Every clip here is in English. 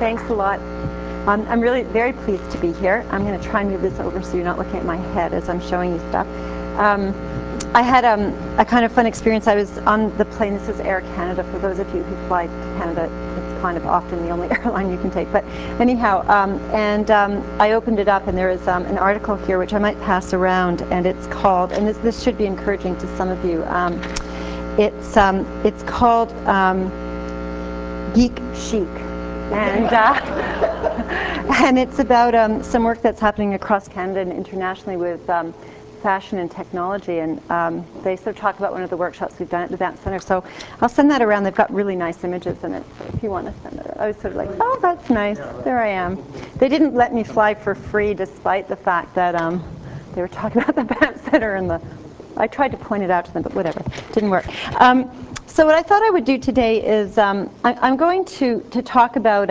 Thanks a lot. I'm really very pleased to be here. I'm going to try and move this over so you're not looking at my head as I'm showing you stuff. I had a kind of fun experience. I was on the plane. This is Air Canada. For those of you who fly to Canada, it's kind of often the only airline you can take. But anyhow, I opened it up, and there is an article here which I might pass around, and it's called, and this should be encouraging to some of you. It's called Geek Chic. And it's about some work that's happening across Canada and internationally with fashion and technology, and they sort of talk about one of the workshops we've done at the Banff Centre. So I'll send that around. They've got really nice images in it, so if you want to send it. I was sort of like, oh, that's nice. There I am. They didn't let me fly for free, despite the fact that they were talking about the Banff Centre, and I tried to point it out to them, but whatever, didn't work. So what I thought I would do today is I'm going to talk about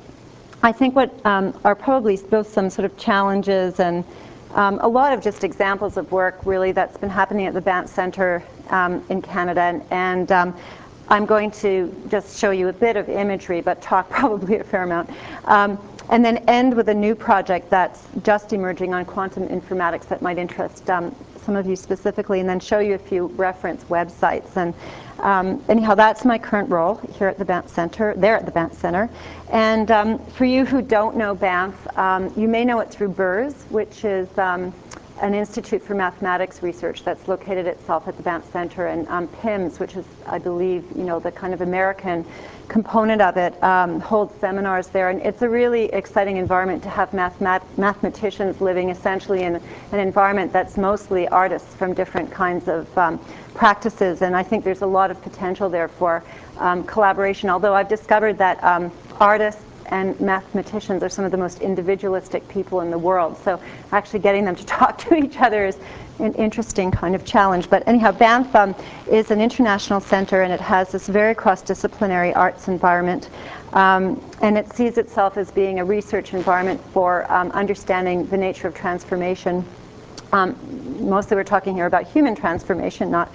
I think what are probably both some sort of challenges and a lot of just examples of work really that's been happening at the Banff Centre in Canada, and I'm going to just show you a bit of imagery but talk probably a fair amount, and then end with a new project that's just emerging on quantum informatics that might interest some of you specifically, and then show you a few reference websites. And anyhow, that's my current role here at the Banff Centre, there at the Banff Centre. And for you who don't know Banff, you may know it through BERS, which is an Institute for Mathematics Research that's located itself at the Banff Centre, and PIMS, which is, I believe, the kind of American component of it, holds seminars there. And it's a really exciting environment to have mathematicians living essentially in an environment that's mostly artists from different kinds of practices. And I think there's a lot of potential there for collaboration, although I've discovered that artists and mathematicians are some of the most individualistic people in the world. So actually getting them to talk to each other is an interesting kind of challenge. But anyhow, Banff is an international center, and it has this very cross-disciplinary arts environment. And it sees itself as being a research environment for understanding the nature of transformation. Mostly we're talking here about human transformation, not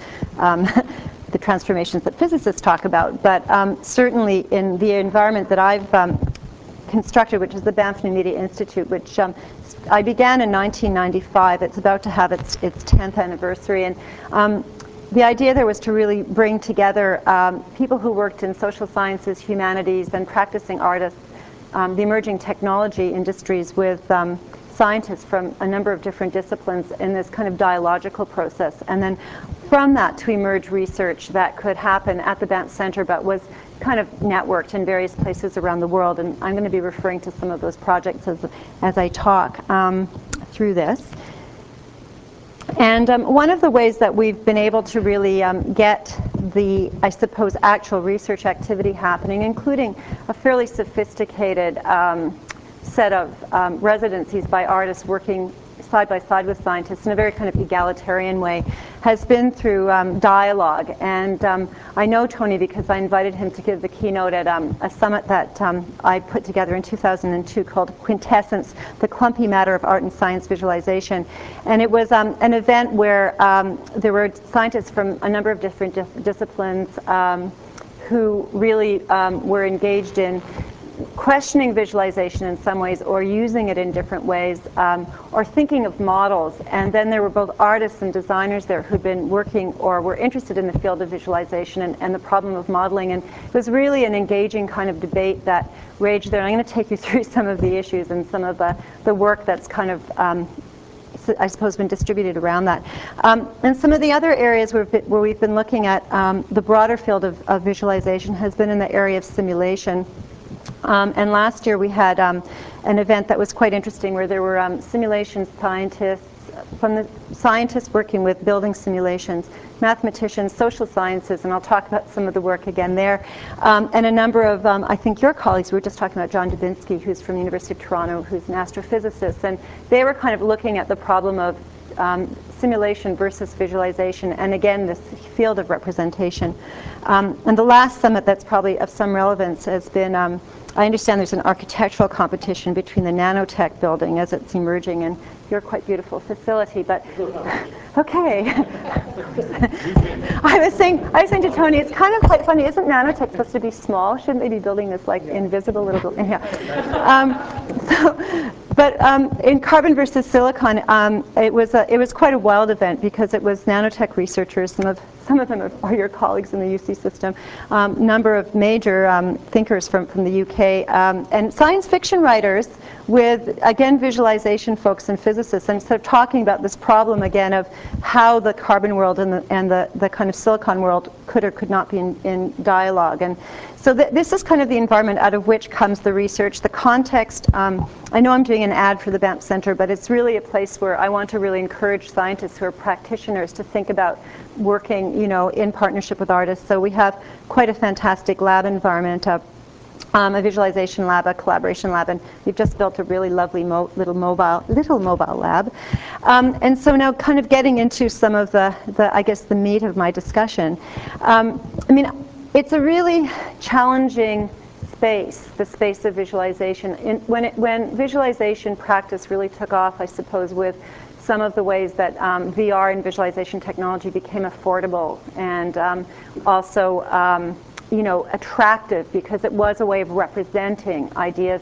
the transformations that physicists talk about. But certainly in the environment that I've constructed, which is the Banff New Media Institute, which I began in 1995. It's about to have its 10th anniversary. And the idea there was to really bring together people who worked in social sciences, humanities, and practicing artists, the emerging technology industries, with scientists from a number of different disciplines in this kind of dialogical process. And then from that to emerge research that could happen at the Banff Centre but was kind of networked in various places around the world. And I'm going to be referring to some of those projects as I talk through this. And one of the ways that we've been able to really get the, I suppose, actual research activity happening, including a fairly sophisticated set of residencies by artists working side by side with scientists in a very kind of egalitarian way, has been through dialogue. And I know Tony because I invited him to give the keynote at a summit that I put together in 2002 called Quintessence, the Clumpy Matter of Art and Science Visualization. And it was an event where there were scientists from a number of different disciplines who really were engaged in questioning visualization in some ways, or using it in different ways, or thinking of models. And then there were both artists and designers there who'd been working or were interested in the field of visualization and the problem of modeling. And it was really an engaging kind of debate that raged there. And I'm going to take you through some of the issues and some of the work that's kind of I suppose been distributed around that. And some of the other areas where we've been looking at the broader field of visualization has been in the area of simulation. And last year we had an event that was quite interesting where there were simulation scientists, from the scientists working with building simulations, mathematicians, social sciences, and I'll talk about some of the work again there, and a number of, I think your colleagues, we were just talking about John Dubinsky, who's from the University of Toronto, who's an astrophysicist, and they were kind of looking at the problem of simulation versus visualization, and again, this field of representation. And the last summit that's probably of some relevance has been, I understand there's an architectural competition between the Nanotech building as it's emerging and your quite beautiful facility, but okay. I was saying to Tony, it's kind of quite funny. Isn't Nanotech supposed to be small? Shouldn't they be building this like invisible little building? Yeah. But in Carbon versus Silicon, it was quite a wild event because it was nanotech researchers. Some of them are your colleagues in the UC system. Number of major thinkers from the UK and science fiction writers with, again, visualization folks and physicists, and sort of talking about this problem again of how the carbon world and the kind of silicon world could or could not be in dialogue. And so this is kind of the environment out of which comes the research, the context. I know I'm doing an ad for the Banff Center, but it's really a place where I want to really encourage scientists who are practitioners to think about working, in partnership with artists. So we have quite a fantastic lab environment, a visualization lab, a collaboration lab, and we've just built a really lovely little mobile lab. And so now, kind of getting into some of the I guess the meat of my discussion. It's a really challenging space, the space of visualization. When visualization practice really took off, I suppose, with some of the ways that VR and visualization technology became affordable and also attractive because it was a way of representing ideas.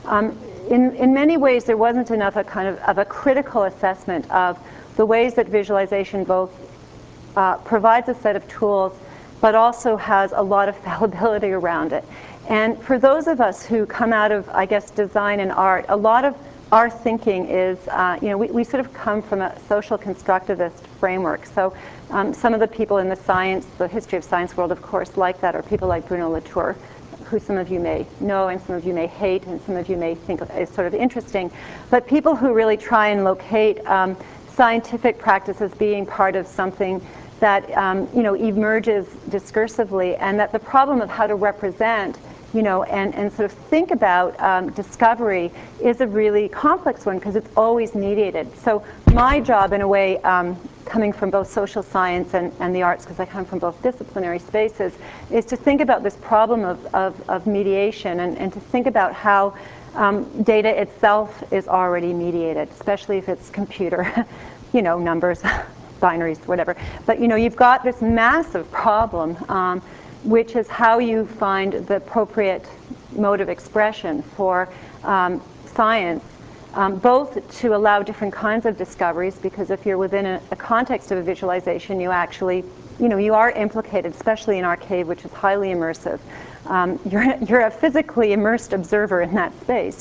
In many ways, there wasn't enough of a critical assessment of the ways that visualization both provides a set of tools, but also has a lot of fallibility around it. And for those of us who come out of, I guess, design and art, a lot of our thinking is, we sort of come from a social constructivist framework. So some of the people in the history of science world, of course, like that are people like Bruno Latour, who some of you may know and some of you may hate and some of you may think is sort of interesting. But people who really try and locate scientific practice as being part of something that emerges discursively, and that the problem of how to represent and sort of think about discovery is a really complex one because it's always mediated. So my job, in a way, coming from both social science and the arts, because I come from both disciplinary spaces, is to think about this problem of mediation and to think about how data itself is already mediated, especially if it's computer, numbers, binaries, whatever. But you've got this massive problem, which is how you find the appropriate mode of expression for science, both to allow different kinds of discoveries, because if you're within a context of a visualization, you actually, you are implicated, especially in our cave, which is highly immersive. You're a physically immersed observer in that space,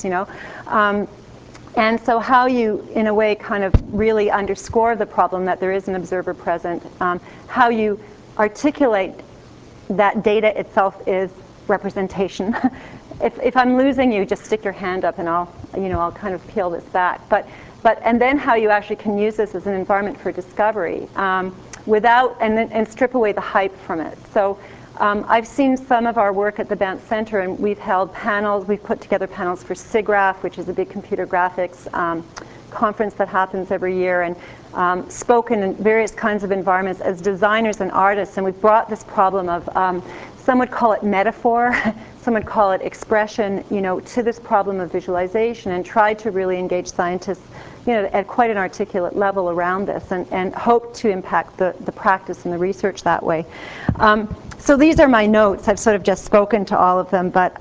and so how you, in a way, kind of really underscore the problem that there is an observer present, how you articulate that data itself is representation. If I'm losing you, just stick your hand up and I'll kind of peel this back. And then how you actually can use this as an environment for discovery without, and strip away the hype from it. So I've seen some of our work at the Banff Center, and we've held panels. We've put together panels for SIGGRAPH, which is a big computer graphics conference that happens every year, and spoken in various kinds of environments as designers and artists. And we've brought this problem of, some would call it metaphor, some would call it expression, to this problem of visualization, and tried to really engage scientists at quite an articulate level around this, and hope to impact the practice and the research that way. So these are my notes. I've sort of just spoken to all of them, but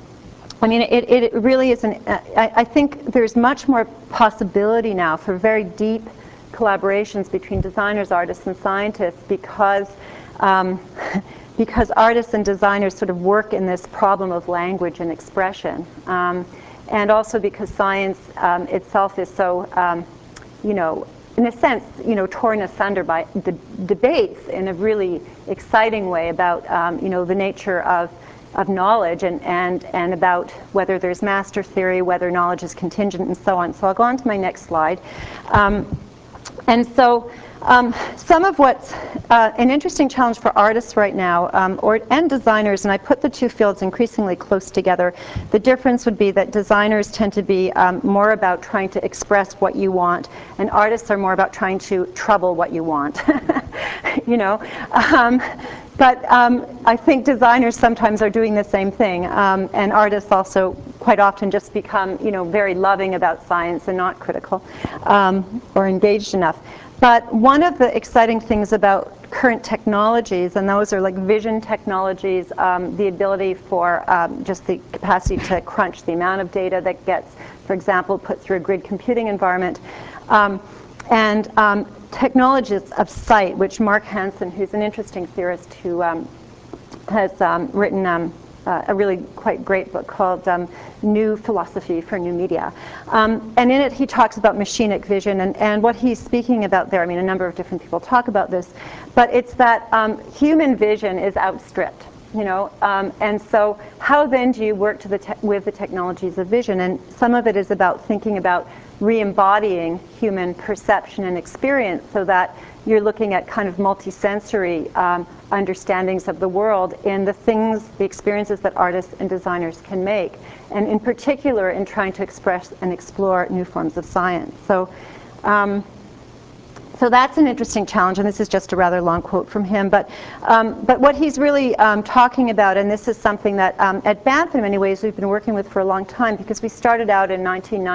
it really is I think there's much more possibility now for very deep collaborations between designers, artists, and scientists because artists and designers sort of work in this problem of language and expression. And also because science itself is so, in a sense, torn asunder by the debates in a really exciting way about, the nature of knowledge and about whether there's master theory, whether knowledge is contingent, and so on. So I'll go on to my next slide. And so some of what's an interesting challenge for artists right now, and designers, and I put the two fields increasingly close together. The difference would be that designers tend to be more about trying to express what you want, and artists are more about trying to trouble what you want. But I think designers sometimes are doing the same thing, and artists also quite often just become, very loving about science and not critical or engaged enough. But one of the exciting things about current technologies, and those are like vision technologies, the ability for just the capacity to crunch the amount of data that gets, for example, put through a grid computing environment, and technologies of sight, which Mark Hansen, who's an interesting theorist who has written a really quite great book called New Philosophy for New Media. And in it he talks about machinic vision, and what he's speaking about there, I mean a number of different people talk about this, but it's that human vision is outstripped. And so how then do you work with the technologies of vision? And some of it is about thinking about re-embodying human perception and experience so that you're looking at kind of multisensory understandings of the world in the experiences that artists and designers can make, and in particular in trying to express and explore new forms of science. So that's an interesting challenge, and this is just a rather long quote from him. But what he's really talking about, and this is something that at Banff in many ways we've been working with for a long time, because we started out in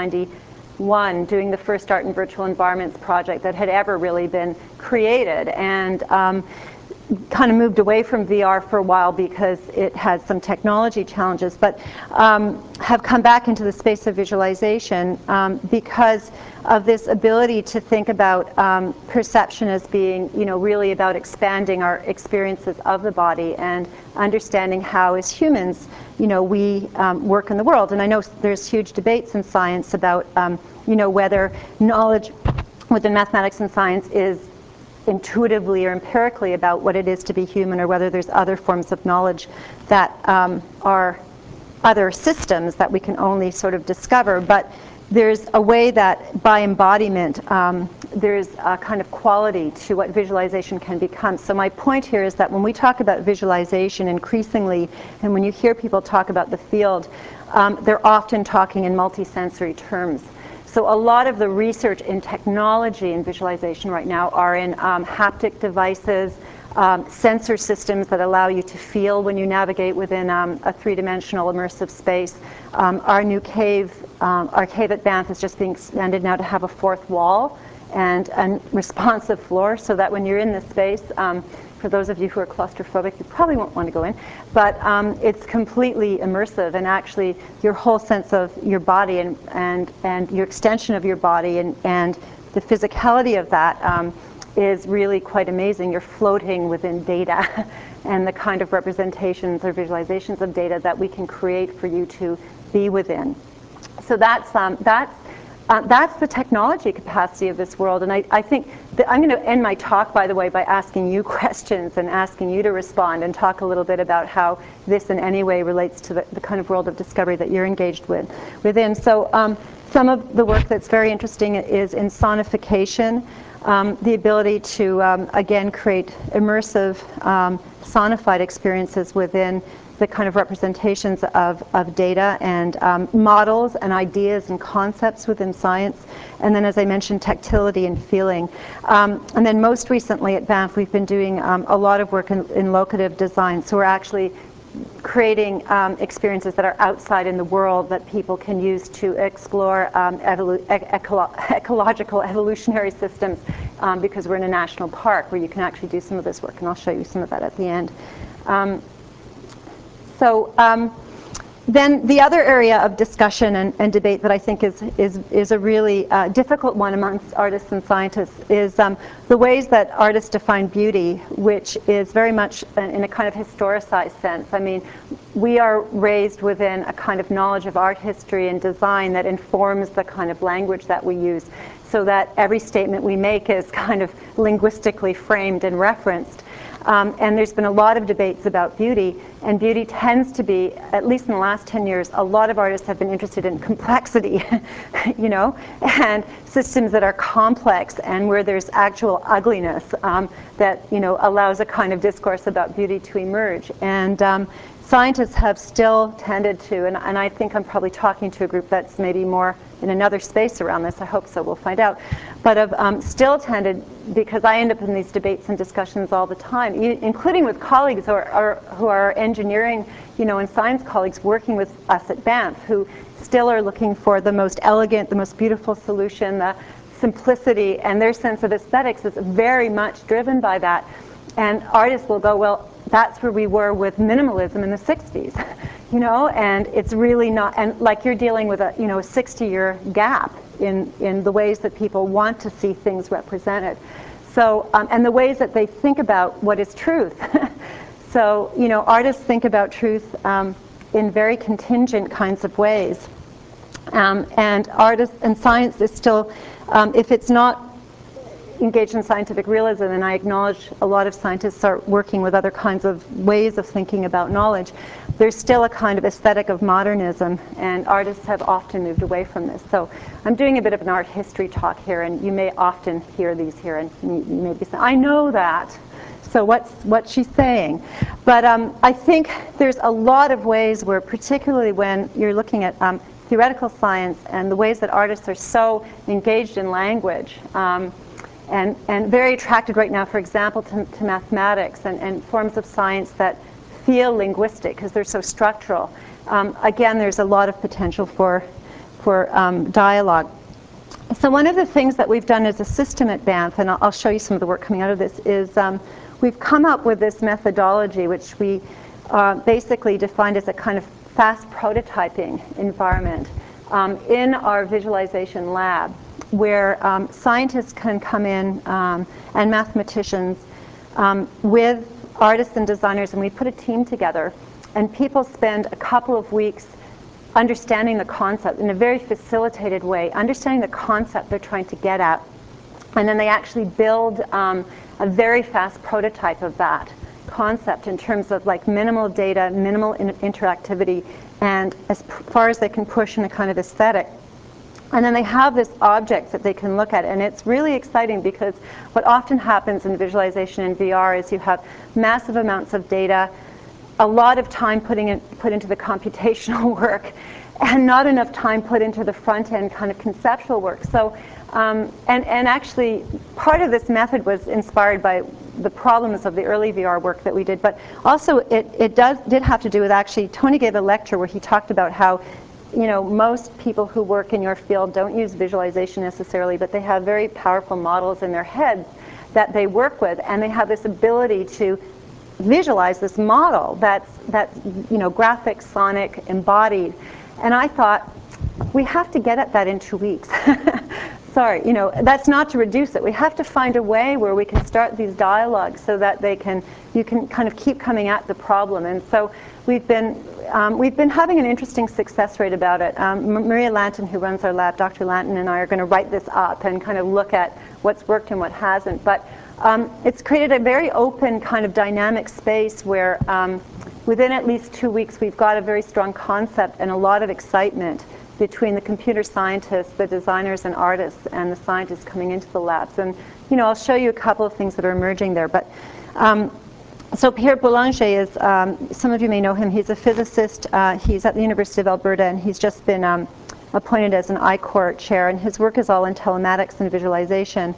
1991 doing the first Art in Virtual Environments project that had ever really been created, and kind of moved away from VR for a while because it had some technology challenges, but have come back into the space of visualization because of this ability to think about perception as being, really about expanding our experiences of the body and understanding how, as humans, we work in the world. And I know there's huge debates in science about, whether knowledge within mathematics and science is intuitively or empirically about what it is to be human, or whether there's other forms of knowledge that are other systems that we can only sort of discover. But there's a way that by embodiment there's a kind of quality to what visualization can become. So my point here is that when we talk about visualization increasingly, and when you hear people talk about the field, they're often talking in multisensory terms. So a lot of the research in technology and visualization right now are in haptic devices, sensor systems that allow you to feel when you navigate within a three-dimensional immersive space. Our new cave, our cave at Banff is just being expanded now to have a fourth wall and a responsive floor, so that when you're in this space, for those of you who are claustrophobic, you probably won't want to go in, but it's completely immersive, and actually your whole sense of your body and your extension of your body and the physicality of that is really quite amazing. You're floating within data and the kind of representations or visualizations of data that we can create for you to be within. So that's the technology capacity of this world. And I think that I'm going to end my talk, by the way, by asking you questions and asking you to respond and talk a little bit about how this in any way relates to the kind of world of discovery that you're engaged within. So some of the work that's very interesting is in sonification, the ability to, again, create immersive sonified experiences within the kind of representations of data and models and ideas and concepts within science. And then, as I mentioned, tactility and feeling. And then most recently at Banff, we've been doing a lot of work in locative design. So we're actually creating experiences that are outside in the world that people can use to explore ecological evolutionary systems, because we're in a national park where you can actually do some of this work, and I'll show you some of that at the end. Then the other area of discussion and debate that I think is a really difficult one amongst artists and scientists is the ways that artists define beauty, which is very much in a kind of historicized sense. I mean, we are raised within a kind of knowledge of art history and design that informs the kind of language that we use, so that every statement we make is kind of linguistically framed and referenced. And there's been a lot of debates about beauty, and beauty tends to be, at least in the last 10 years, a lot of artists have been interested in complexity, and systems that are complex and where there's actual ugliness that, allows a kind of discourse about beauty to emerge. And scientists have still tended to, and I think I'm probably talking to a group that's maybe more in another space around this. I hope so. We'll find out. But have still tended, because I end up in these debates and discussions all the time, including with colleagues who are engineering, and science colleagues working with us at Banff, who still are looking for the most elegant, the most beautiful solution, the simplicity, and their sense of aesthetics is very much driven by that. And artists will go, well, that's where we were with minimalism in the 60s, and it's really not, and like you're dealing with a 60-year gap in the ways that people want to see things represented. So, and the ways that they think about what is truth. So, artists think about truth in very contingent kinds of ways. And artists and science is still, if it's not engaged in scientific realism, and I acknowledge a lot of scientists are working with other kinds of ways of thinking about knowledge, there's still a kind of aesthetic of modernism, and artists have often moved away from this. So I'm doing a bit of an art history talk here, and you may often hear these here, and you may be saying, I know that, so what's she saying? But I think there's a lot of ways where, particularly when you're looking at theoretical science and the ways that artists are so engaged in language, and very attracted right now, for example, to mathematics and forms of science that feel linguistic because they're so structural. Again, there's a lot of potential for dialogue. So one of the things that we've done as a system at Banff, and I'll show you some of the work coming out of this, is we've come up with this methodology which we basically defined as a kind of fast prototyping environment in our visualization lab, where scientists can come in and mathematicians with artists and designers, and we put a team together, and people spend a couple of weeks understanding the concept in a very facilitated way, understanding the concept they're trying to get at, and then they actually build a very fast prototype of that concept in terms of like minimal data, minimal interactivity, and as far as they can push in a kind of aesthetic. And then they have this object that they can look at, and it's really exciting because what often happens in visualization in VR is you have massive amounts of data, a lot of time put into the computational work, and not enough time put into the front-end kind of conceptual work. So, and actually, part of this method was inspired by the problems of the early VR work that we did, but also it did have to do with, actually, Tony gave a lecture where he talked about how most people who work in your field don't use visualization necessarily, but they have very powerful models in their heads that they work with, and they have this ability to visualize this model that's graphic, sonic, embodied. And I thought, we have to get at that in 2 weeks. Sorry, that's not to reduce it. We have to find a way where we can start these dialogues so that you can kind of keep coming at the problem. And so we've been having an interesting success rate about it. Maria Lanton, who runs our lab, Dr. Lanton and I are going to write this up and kind of look at what's worked and what hasn't. But it's created a very open kind of dynamic space where within at least 2 weeks we've got a very strong concept and a lot of excitement between the computer scientists, the designers and artists, and the scientists coming into the labs. And I'll show you a couple of things that are emerging there. But so Pierre Boulanger is, some of you may know him, he's a physicist. He's at the University of Alberta, and he's just been appointed as an I-Corps chair, and his work is all in telematics and visualization.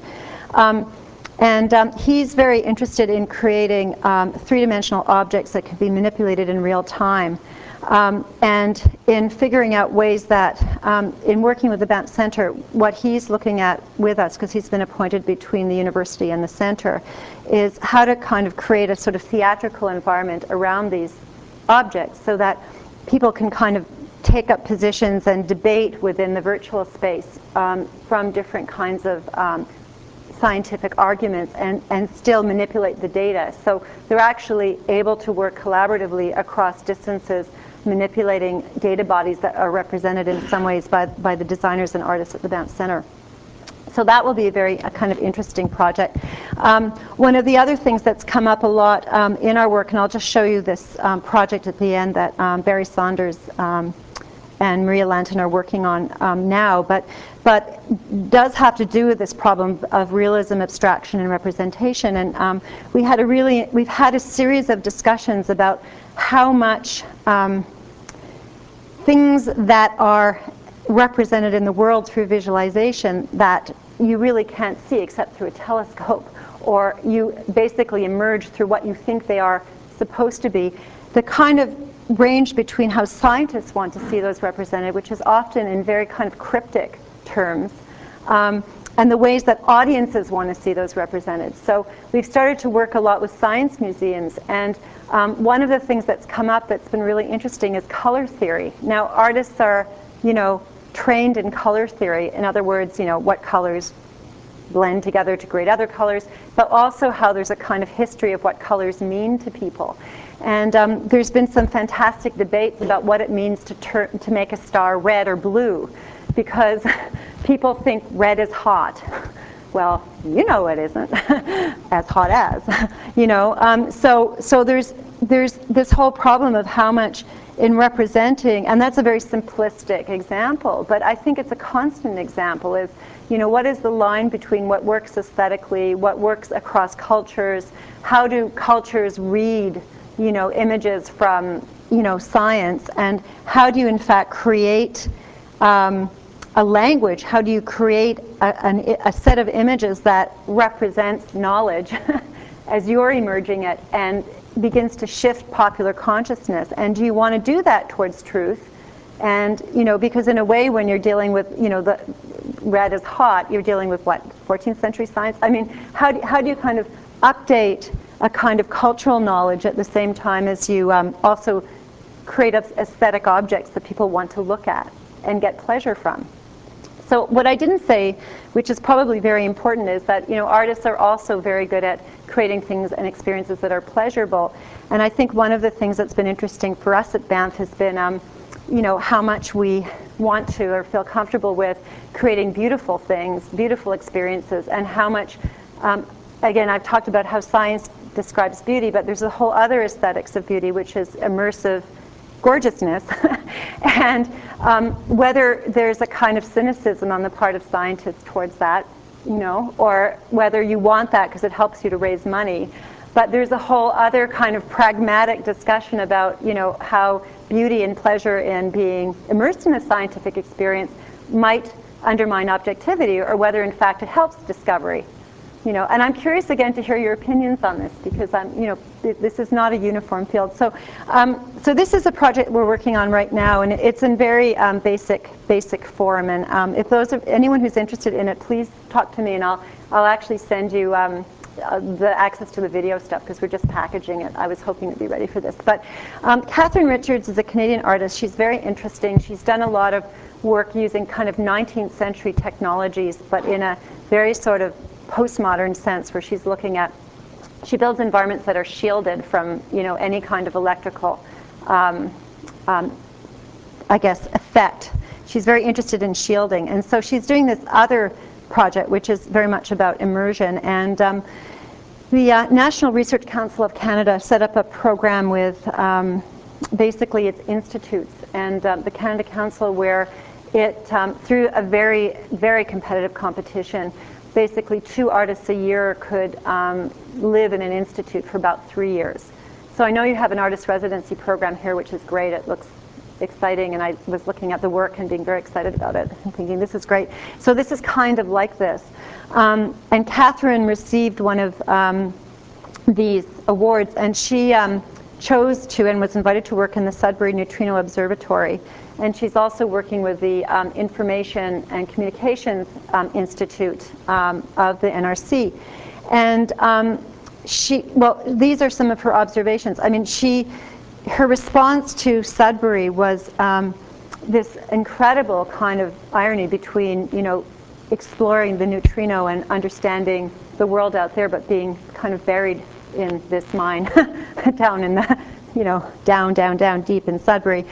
And he's very interested in creating three-dimensional objects that can be manipulated in real time. And in figuring out ways that, in working with the Banff Centre, what he's looking at with us, because he's been appointed between the university and the centre, is how to kind of create a sort of theatrical environment around these objects so that people can kind of take up positions and debate within the virtual space from different kinds of scientific arguments and still manipulate the data. So they're actually able to work collaboratively across distances, manipulating data bodies that are represented in some ways by the designers and artists at the Banff Centre. So that will be a kind of interesting project. One of the other things that's come up a lot in our work, and I'll just show you this project at the end that Barry Saunders and Maria Lanton are working on now, but does have to do with this problem of realism, abstraction, and representation. And we've had a series of discussions about how much things that are represented in the world through visualization that you really can't see except through a telescope, or you basically emerge through what you think they are supposed to be. The kind of range between how scientists want to see those represented, which is often in very kind of cryptic terms, and the ways that audiences want to see those represented. So we've started to work a lot with science museums, and one of the things that's come up that's been really interesting is color theory. Now, artists are, trained in color theory. In other words, what colors blend together to create other colors, but also how there's a kind of history of what colors mean to people. And there's been some fantastic debates about what it means to make a star red or blue, because people think red is hot. Well, it isn't as hot as, So there's this whole problem of how much in representing, and that's a very simplistic example, but I think it's a constant example, is, what is the line between what works aesthetically, what works across cultures, how do cultures read, images from, science, and how do you in fact create a language, how do you create a set of images that represents knowledge as you're emerging it and begins to shift popular consciousness? And do you want to do that towards truth? And, because in a way when you're dealing with, the red is hot, you're dealing with what, 14th century science? I mean, how do you kind of update a kind of cultural knowledge at the same time as you also create aesthetic objects that people want to look at and get pleasure from? So what I didn't say, which is probably very important, is that artists are also very good at creating things and experiences that are pleasurable. And I think one of the things that's been interesting for us at Banff has been how much we want to or feel comfortable with creating beautiful things, beautiful experiences, and how much, again, I've talked about how science describes beauty, but there's a whole other aesthetics of beauty, which is immersive gorgeousness, and whether there's a kind of cynicism on the part of scientists towards that, or whether you want that because it helps you to raise money. But there's a whole other kind of pragmatic discussion about, how beauty and pleasure in being immersed in a scientific experience might undermine objectivity, or whether in fact it helps discovery. And I'm curious again to hear your opinions on this, because this is not a uniform field. So, so this is a project we're working on right now, and it's in very basic form. And if anyone who's interested in it, please talk to me, and I'll actually send you the access to the video stuff, because we're just packaging it. I was hoping to be ready for this. But Catherine Richards is a Canadian artist. She's very interesting. She's done a lot of work using kind of 19th century technologies, but in a very sort of postmodern sense, where she's looking at, she builds environments that are shielded from any kind of electrical effect. She's very interested in shielding, and so she's doing this other project which is very much about immersion. And the National Research Council of Canada set up a program with basically its institutes and the Canada Council, where it through a very, very competitive competition, basically 2 artists a year could live in an institute for about 3 years. So I know you have an artist residency program here, which is great. It looks exciting, and I was looking at the work and being very excited about it and thinking, this is great. So this is kind of like this. And Catherine received one of these awards, and she chose to and was invited to work in the Sudbury Neutrino Observatory. And she's also working with the Information and Communications Institute of the NRC. And these are some of her observations. I mean, her response to Sudbury was this incredible kind of irony between, exploring the neutrino and understanding the world out there, but being kind of buried in this mine down in the, down deep in Sudbury.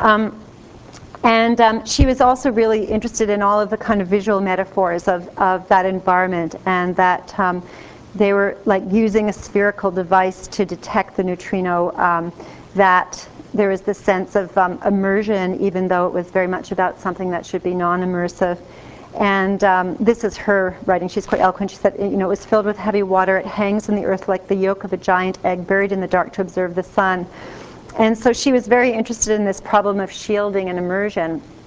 And she was also really interested in all of the kind of visual metaphors of that environment, and that they were like using a spherical device to detect the neutrino, that there was this sense of immersion, even though it was very much about something that should be non-immersive. And this is her writing. She's quite eloquent. She said, it was filled with heavy water. It hangs in the earth like the yolk of a giant egg, buried in the dark to observe the sun. And so she was very interested in this problem of shielding and immersion.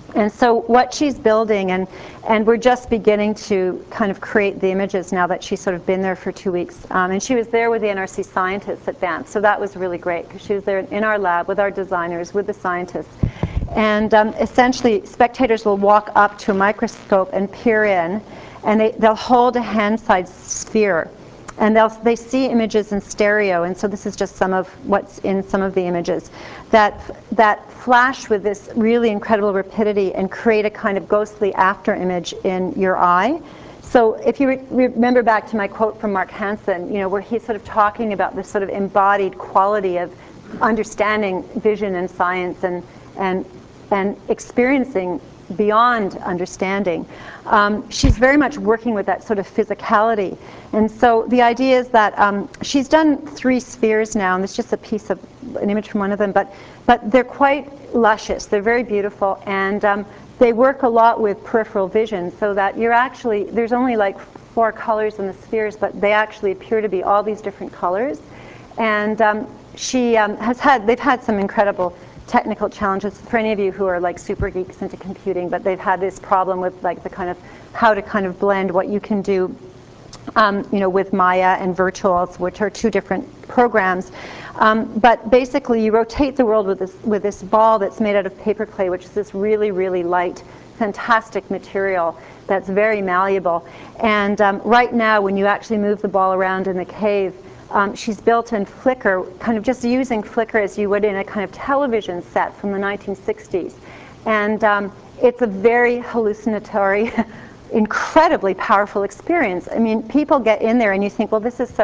And so what she's building, and we're just beginning to kind of create the images now that she's sort of been there for 2 weeks. And she was there with the NRC scientists at Banff, so that was really great, because she was there in our lab with our designers, with the scientists. And essentially, spectators will walk up to a microscope and peer in, and they'll hold a hand-sized sphere. And they see images in stereo, and so this is just some of what's in some of the images that flash with this really incredible rapidity and create a kind of ghostly after image in your eye. So if you remember back to my quote from Mark Hansen, where he's sort of talking about this sort of embodied quality of understanding vision and science and experiencing beyond understanding. She's very much working with that sort of physicality. And so the idea is that she's done 3 spheres now, and it's just a piece of an image from one of them, but they're quite luscious. They're very beautiful, and they work a lot with peripheral vision, so that there's only like 4 colors in the spheres, but they actually appear to be all these different colors. And they've had some incredible technical challenges for any of you who are like super geeks into computing, but they've had this problem with like the kind of how to kind of blend what you can do with Maya and Virtuals, which are 2 different programs. But basically you rotate the world with this ball that's made out of paper clay, which is this really, really light, fantastic material that's very malleable. And right now, when you actually move the ball around in the cave, she's built in Flickr, kind of just using Flickr as you would in a kind of television set from the 1960s. And it's a very hallucinatory, incredibly powerful experience. I mean, people get in there and you think, well, this is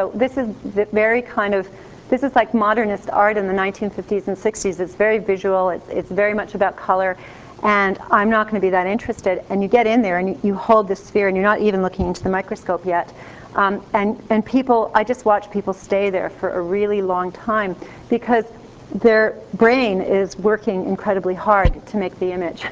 like modernist art in the 1950s and 60s. It's very visual, it's very much about color, and I'm not going to be that interested. And you get in there and you hold this sphere and you're not even looking into the microscope yet. And people, I just watch people stay there for a really long time because their brain is working incredibly hard to make the image.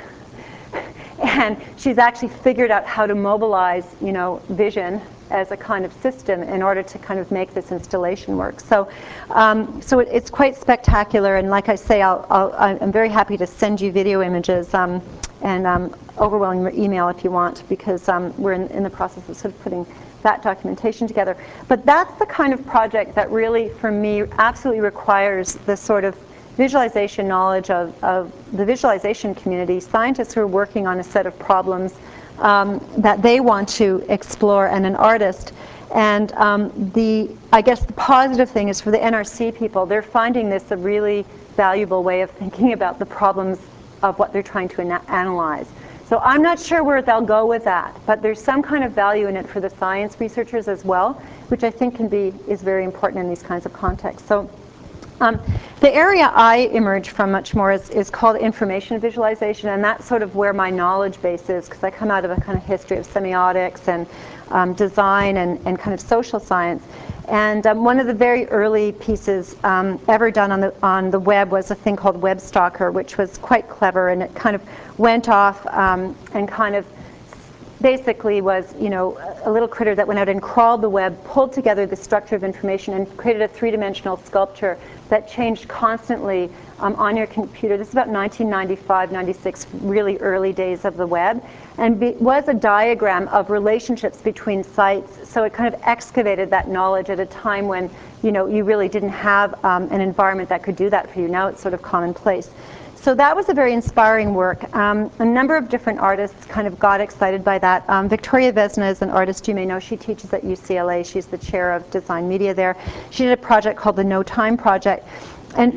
And she's actually figured out how to mobilize, vision as a kind of system in order to kind of make this installation work. So it's quite spectacular. And like I say, I'm very happy to send you video images and overwhelming your email if you want, because we're in the process of sort of putting that documentation together. But that's the kind of project that really, for me, absolutely requires the sort of visualization knowledge of the visualization community, scientists who are working on a set of problems that they want to explore, and an artist. And I guess the positive thing is for the NRC people, they're finding this a really valuable way of thinking about the problems of what they're trying to analyze. So I'm not sure where they'll go with that, but there's some kind of value in it for the science researchers as well, which I think is very important in these kinds of contexts. So the area I emerge from much more is called information visualization, and that's sort of where my knowledge base is, because I come out of a kind of history of semiotics and design and kind of social science. And one of the very early pieces ever done on the web was a thing called WebStalker, which was quite clever, and it kind of went off and kind of basically was, a little critter that went out and crawled the web, pulled together the structure of information, and created a 3-dimensional sculpture that changed constantly on your computer. This is about 1995, 96, really early days of the web, and was a diagram of relationships between sites. So it kind of excavated that knowledge at a time when, you really didn't have an environment that could do that for you. Now it's sort of commonplace. So that was a very inspiring work. A number of different artists kind of got excited by that. Victoria Vesna is an artist you may know. She teaches at UCLA. She's the chair of design media there. She did a project called the No Time Project. And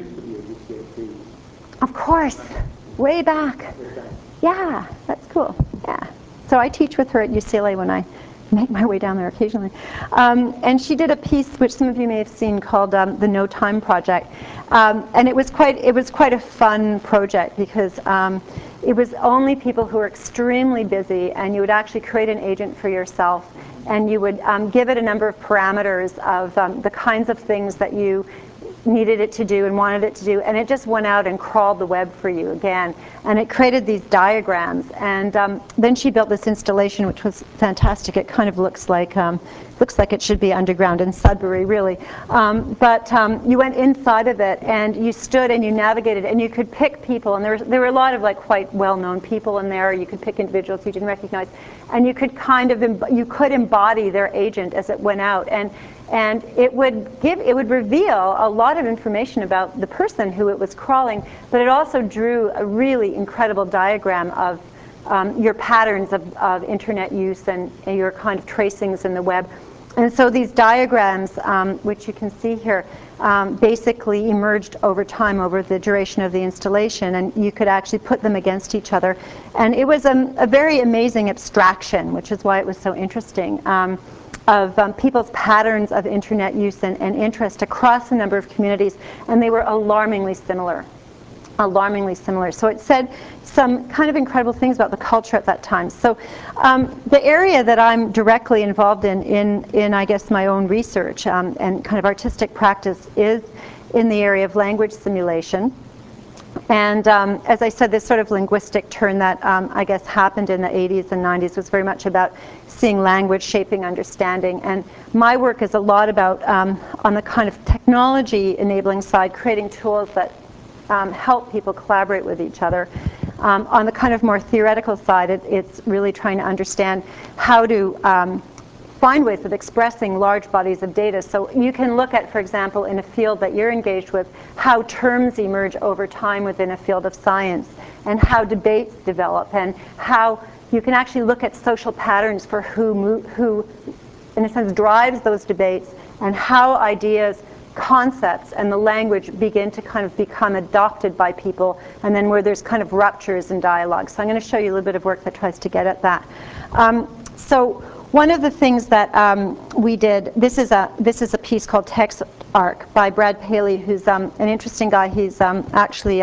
of course, way back. Yeah, that's cool. Yeah. So I teach with her at UCLA when I make my way down there occasionally. And she did a piece which some of you may have seen called the No Time Project. And it was quite a fun project because it was only people who were extremely busy, and you would actually create an agent for yourself, and you would give it a number of parameters of the kinds of things that you needed it to do and wanted it to do, and it just went out and crawled the web for you again. And it created these diagrams. And then she built this installation, which was fantastic. It kind of looks like it should be underground in Sudbury, really. But you went inside of it, and you stood and you navigated, and you could pick people. And there were a lot of like quite well-known people in there. You could pick individuals you didn't recognize, and you could kind of embody their agent as it went out. And it would reveal a lot of information about the person who it was crawling, but it also drew a really incredible diagram of your patterns of internet use and your kind of tracings in the web. And so these diagrams, which you can see here, basically emerged over time, over the duration of the installation, and you could actually put them against each other. And it was a very amazing abstraction, which is why it was so interesting, of people's patterns of internet use and interest across a number of communities, and they were alarmingly similar. Alarmingly similar. So it said some kind of incredible things about the culture at that time. So the area that I'm directly involved in I guess, my own research and kind of artistic practice is in the area of language simulation. And as I said, this sort of linguistic turn that I guess happened in the 80s and 90s was very much about seeing language shaping understanding. And my work is a lot about, on the kind of technology enabling side, creating tools that help people collaborate with each other. On the kind of more theoretical side, it's really trying to understand how to find ways of expressing large bodies of data. So you can look at, for example, in a field that you're engaged with, how terms emerge over time within a field of science, and how debates develop, and how you can actually look at social patterns for who in a sense, drives those debates, and how ideas, concepts, and the language begin to kind of become adopted by people, and then where there's kind of ruptures in dialogue. So I'm going to show you a little bit of work that tries to get at that. So one of the things that we did, this is a piece called TextArc by Brad Paley, who's an interesting guy. He's actually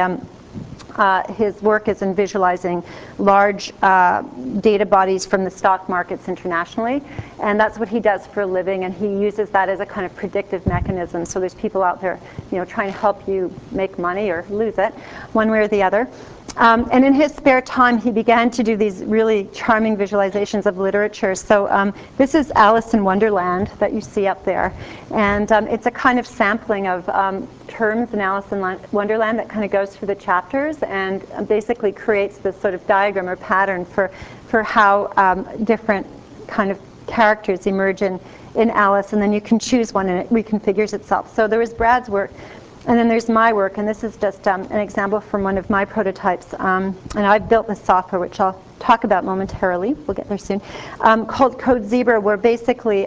his work is in visualizing large data bodies from the stock markets internationally, and that's what he does for a living, and he uses that as a kind of predictive mechanism. So there's people out there, trying to help you make money or lose it, one way or the other. And in his spare time, he began to do these really charming visualizations of literature. So this is Alice in Wonderland that you see up there. And it's a kind of sampling of terms in Alice in Wonderland that kind of goes through the chapters and basically creates this sort of diagram or pattern for how different kind of characters emerge in Alice. And then you can choose one and it reconfigures itself. So there was Brad's work. And then there's my work, and this is just an example from one of my prototypes. And I've built this software, which I'll talk about momentarily. We'll get there soon. Called CodeZebra, where basically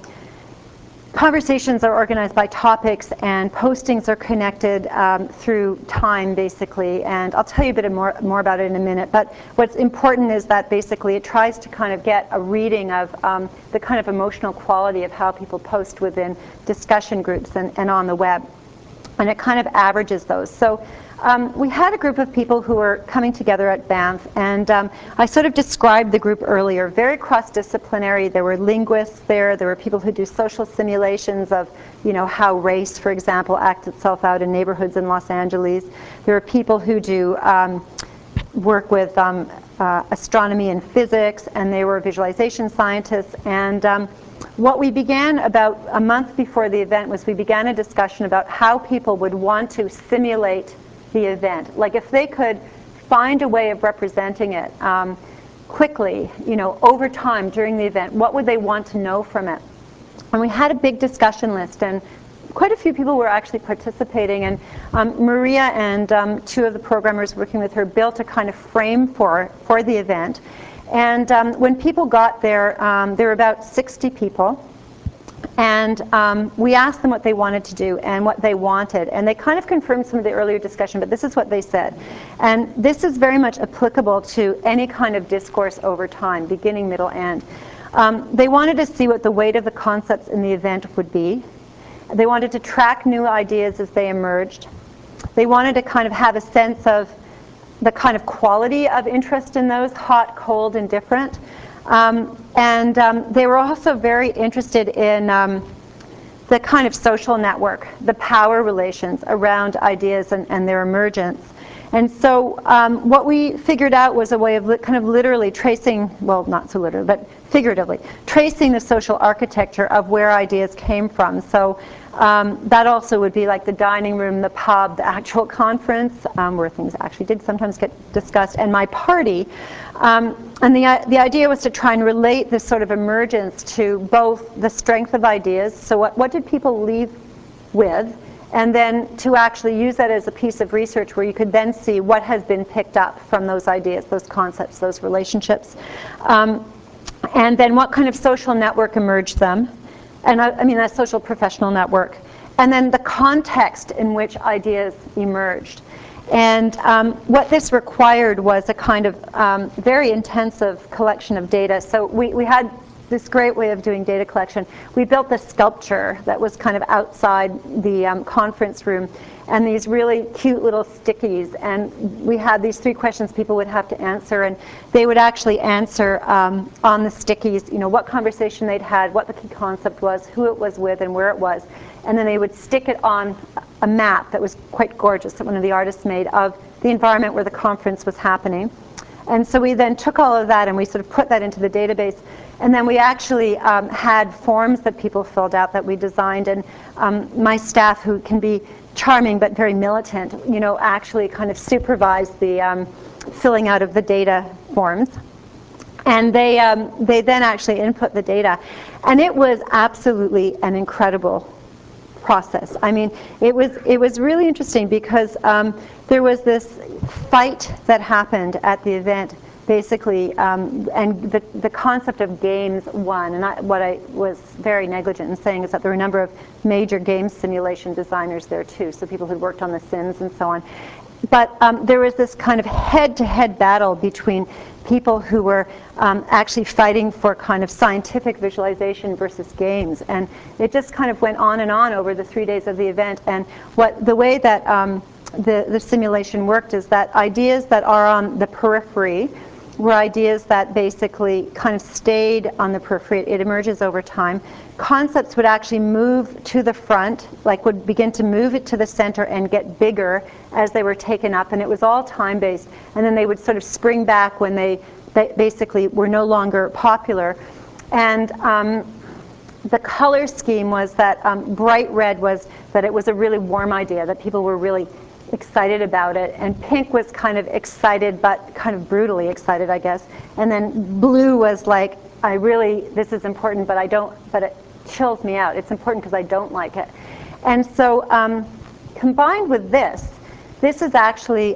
conversations are organized by topics, and postings are connected through time, basically. And I'll tell you a bit more about it in a minute. But what's important is that basically it tries to kind of get a reading of the kind of emotional quality of how people post within discussion groups and on the web. And it kind of averages those. So we had a group of people who were coming together at Banff, and I sort of described the group earlier, very cross-disciplinary. There were linguists there were people who do social simulations of how race, for example, acts itself out in neighborhoods in Los Angeles. There are people who do work with astronomy and physics, and they were visualization scientists. And what we began about a month before the event was we began a discussion about how people would want to simulate the event. Like if they could find a way of representing it quickly, over time during the event, what would they want to know from it? And we had a big discussion list, and quite a few people were actually participating. And Maria and two of the programmers working with her built a kind of frame for the event. And when people got there, there were about 60 people. And we asked them what they wanted to do and what they wanted. And they kind of confirmed some of the earlier discussion, but this is what they said. And this is very much applicable to any kind of discourse over time, beginning, middle, end. They wanted to see what the weight of the concepts in the event would be. They wanted to track new ideas as they emerged. They wanted to kind of have a sense of the kind of quality of interest in those, hot, cold, and different. And they were also very interested in the kind of social network, the power relations around ideas and their emergence. And so what we figured out was a way of kind of literally tracing, well, not so literally, but figuratively, tracing the social architecture of where ideas came from. So that also would be like the dining room, the pub, the actual conference, where things actually did sometimes get discussed, and my party. And the idea was to try and relate this sort of emergence to both the strength of ideas, so what did people leave with, and then to actually use that as a piece of research where you could then see what has been picked up from those ideas, those concepts, those relationships. And then what kind of social network emerged them. And I mean, that social professional network. And then the context in which ideas emerged. And what this required was a kind of very intensive collection of data. So we had this great way of doing data collection. We built this sculpture that was kind of outside the conference room, and these really cute little stickies. And we had these 3 questions people would have to answer, and they would actually answer on the stickies, you know, what conversation they'd had, what the key concept was, who it was with, and where it was. And then they would stick it on a map that was quite gorgeous that one of the artists made of the environment where the conference was happening. And so we then took all of that and we sort of put that into the database. And then we actually had forms that people filled out that we designed. And my staff, who can be charming but very militant, you know, actually kind of supervised the filling out of the data forms. And they then actually input the data. And it was absolutely an incredible process. I mean, it was really interesting because there was this fight that happened at the event, basically, and the concept of games won. And what I was very negligent in saying is that there were a number of major game simulation designers there too, so people who'd worked on The Sims and so on. But there was this kind of head-to-head battle between people who were actually fighting for kind of scientific visualization versus games. And it just kind of went on and on over the 3 days of the event. And the way that the simulation worked is that ideas that are on the periphery were ideas that basically kind of stayed on the periphery. It emerges over time. Concepts would actually move to the front, like would begin to move it to the center and get bigger as they were taken up, and it was all time-based. And then they would sort of spring back when they basically were no longer popular. And the color scheme was that bright red was that it was a really warm idea, that people were really excited about it, and pink was kind of excited but kind of brutally excited, I guess. And then blue was like, this is important, but it chills me out. It's important because I don't like it. And so combined with this is actually,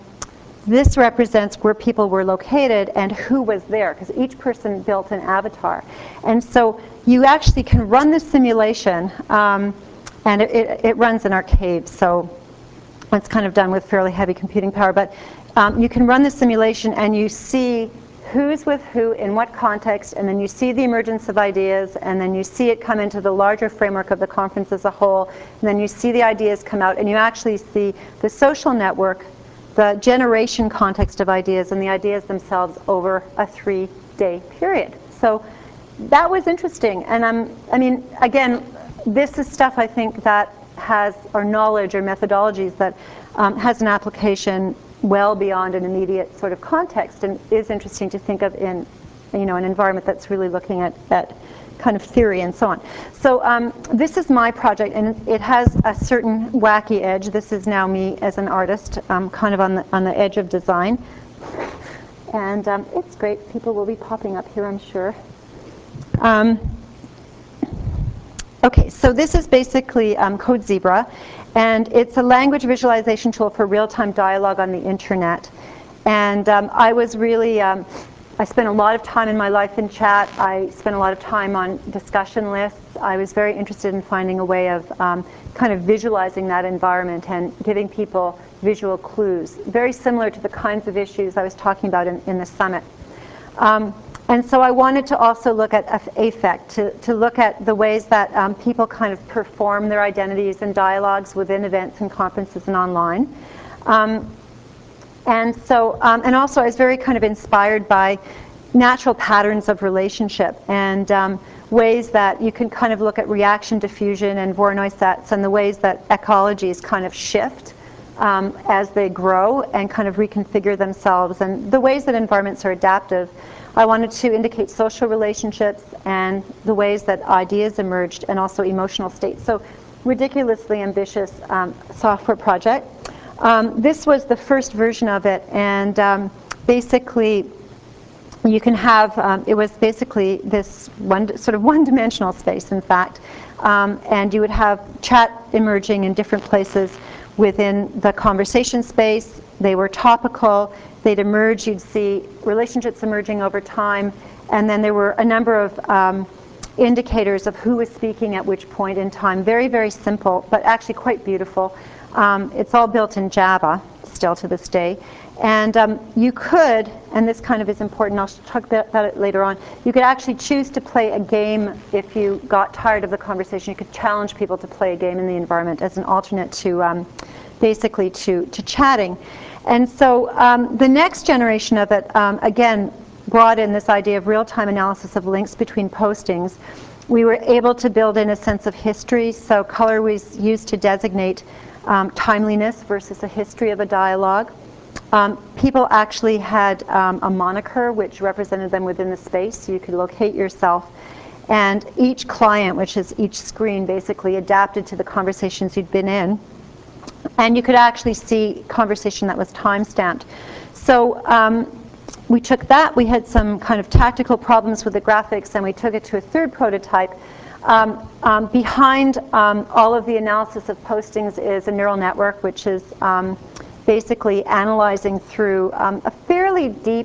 this represents where people were located and who was there, because each person built an avatar. And so you actually can run the simulation, and it runs in Arcade, so it's kind of done with fairly heavy computing power, but you can run the simulation and you see who's with who in what context, and then you see the emergence of ideas, and then you see it come into the larger framework of the conference as a whole, and then you see the ideas come out, and you actually see the social network, the generation context of ideas, and the ideas themselves over a 3-day period. So that was interesting. And I mean, again, this is stuff I think that has, or knowledge or methodologies that has an application well beyond an immediate sort of context, and is interesting to think of in, you know, an environment that's really looking at kind of theory and so on. So this is my project, and it has a certain wacky edge. This is now me as an artist, kind of on the edge of design, and it's great. People will be popping up here, I'm sure. Okay, so this is basically CodeZebra, and it's a language visualization tool for real-time dialogue on the internet. And I was really, I spent a lot of time in my life in chat. I spent a lot of time on discussion lists. I was very interested in finding a way of kind of visualizing that environment and giving people visual clues, very similar to the kinds of issues I was talking about in the summit. And so I wanted to also look at affect, to look at the ways that people kind of perform their identities and dialogues within events and conferences and online. And so, and also I was very kind of inspired by natural patterns of relationship and ways that you can kind of look at reaction diffusion and Voronoi sets and the ways that ecologies kind of shift as they grow and kind of reconfigure themselves, and the ways that environments are adaptive. I wanted to indicate social relationships and the ways that ideas emerged and also emotional states. So ridiculously ambitious software project. This was the first version of it, and basically you can have, it was basically this sort of one-dimensional space, in fact, and you would have chat emerging in different places within the conversation space. They were topical, they'd emerge, you'd see relationships emerging over time, and then there were a number of indicators of who was speaking at which point in time. Very, very simple, but actually quite beautiful. It's all built in Java, still to this day. And you could, and this kind of is important, I'll talk about it later on, you could actually choose to play a game if you got tired of the conversation. You could challenge people to play a game in the environment as an alternate to basically to chatting. And so the next generation of it, again, brought in this idea of real-time analysis of links between postings. We were able to build in a sense of history, so color was used to designate timeliness versus a history of a dialogue. People actually had a moniker which represented them within the space, so you could locate yourself. And each client, which is each screen, basically adapted to the conversations you'd been in. And you could actually see conversation that was time-stamped. So we took that, we had some kind of tactical problems with the graphics, and we took it to a third prototype. Behind all of the analysis of postings is a neural network, which is basically analyzing through a fairly deep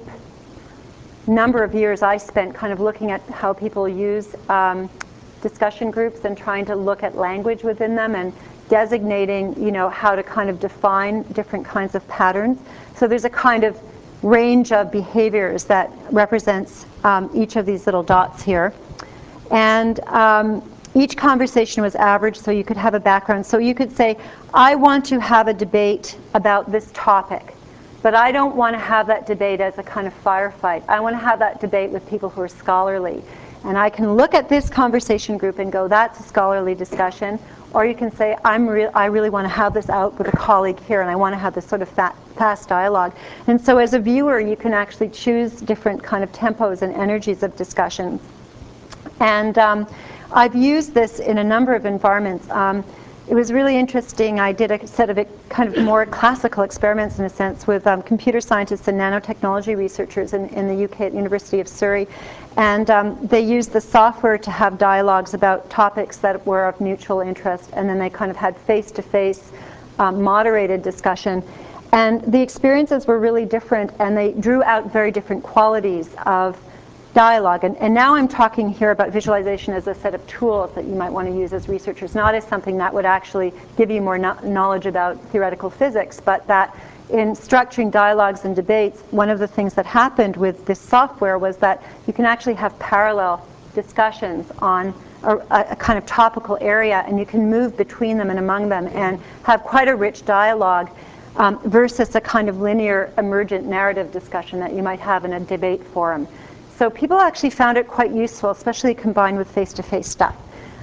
number of years I spent kind of looking at how people use discussion groups and trying to look at language within them and designating, you know, how to kind of define different kinds of patterns. So there's a kind of range of behaviors that represents each of these little dots here. And each conversation was averaged, so you could have a background. So you could say, I want to have a debate about this topic, but I don't want to have that debate as a kind of firefight. I want to have that debate with people who are scholarly. And I can look at this conversation group and go, that's a scholarly discussion. Or you can say, I really want to have this out with a colleague here, and I want to have this sort of fast dialogue. And so as a viewer, you can actually choose different kind of tempos and energies of discussions. And I've used this in a number of environments. It was really interesting. I did a set of kind of more classical experiments, in a sense, with computer scientists and nanotechnology researchers in the UK at University of Surrey. And they used the software to have dialogues about topics that were of mutual interest, and then they kind of had face-to-face moderated discussion. And the experiences were really different, and they drew out very different qualities of dialogue. And now I'm talking here about visualization as a set of tools that you might want to use as researchers, not as something that would actually give you more knowledge about theoretical physics, but that in structuring dialogues and debates, one of the things that happened with this software was that you can actually have parallel discussions on a kind of topical area, and you can move between them and among them and have quite a rich dialogue versus a kind of linear emergent narrative discussion that you might have in a debate forum. So people actually found it quite useful, especially combined with face-to-face stuff.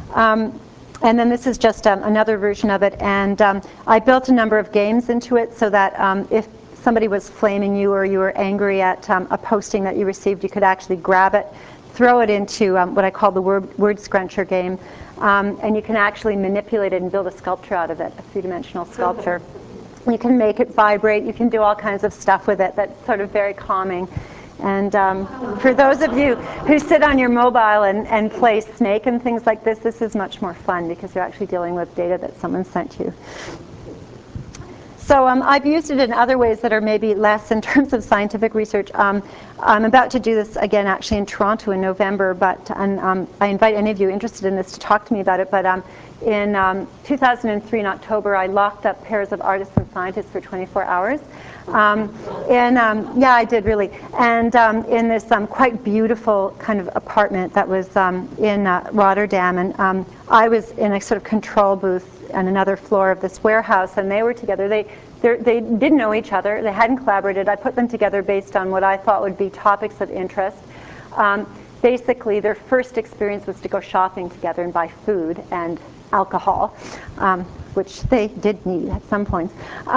And then this is just another version of it. And I built a number of games into it so that if somebody was flaming you or you were angry at a posting that you received, you could actually grab it, throw it into what I call the word scruncher game. And you can actually manipulate it and build a sculpture out of it, a three-dimensional sculpture. You can make it vibrate. You can do all kinds of stuff with it that's sort of very calming. And for those of you who sit on your mobile and play Snake and things like this, this is much more fun because you're actually dealing with data that someone sent you. So I've used it in other ways that are maybe less in terms of scientific research. I'm about to do this again actually in Toronto in November, but I invite any of you interested in this to talk to me about it. But in 2003 in October, I locked up pairs of artists and scientists for 24 hours. Yeah, I did really. And in this quite beautiful kind of apartment that was in Rotterdam. And I was in a sort of control booth on another floor of this warehouse, and they were together. They didn't know each other. They hadn't collaborated. I put them together based on what I thought would be topics of interest. Basically, their first experience was to go shopping together and buy food and alcohol, which they did need at some points.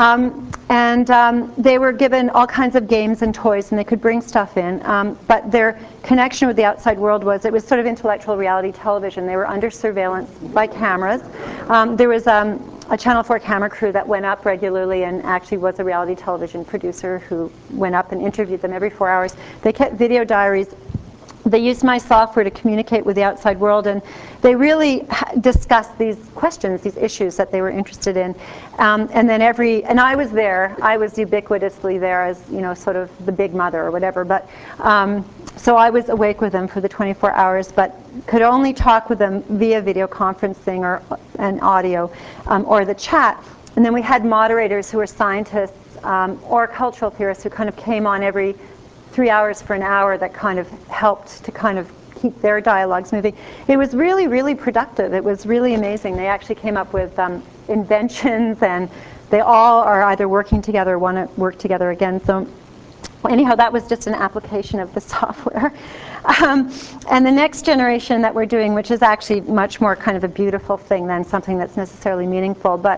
They were given all kinds of games and toys, and they could bring stuff in. But their connection with the outside world was, it was sort of intellectual reality television. They were under surveillance by cameras. There was a Channel 4 camera crew that went up regularly and actually was a reality television producer who went up and interviewed them every 4 hours. They kept video diaries. They used my software to communicate with the outside world, and they really discussed these questions, these issues that they were interested in. And I was there. I was ubiquitously there as, sort of the big mother or whatever. But so I was awake with them for the 24 hours, but could only talk with them via video conferencing or an audio or the chat. And then we had moderators who were scientists or cultural theorists who kind of came on every 3 hours for an hour that kind of helped to kind of keep their dialogues moving. It was really, really productive. It was really amazing. They actually came up with inventions, and they all are either working together or want to work together again. So anyhow, that was just an application of the software. And the next generation that we're doing, which is actually much more kind of a beautiful thing than something that's necessarily meaningful. But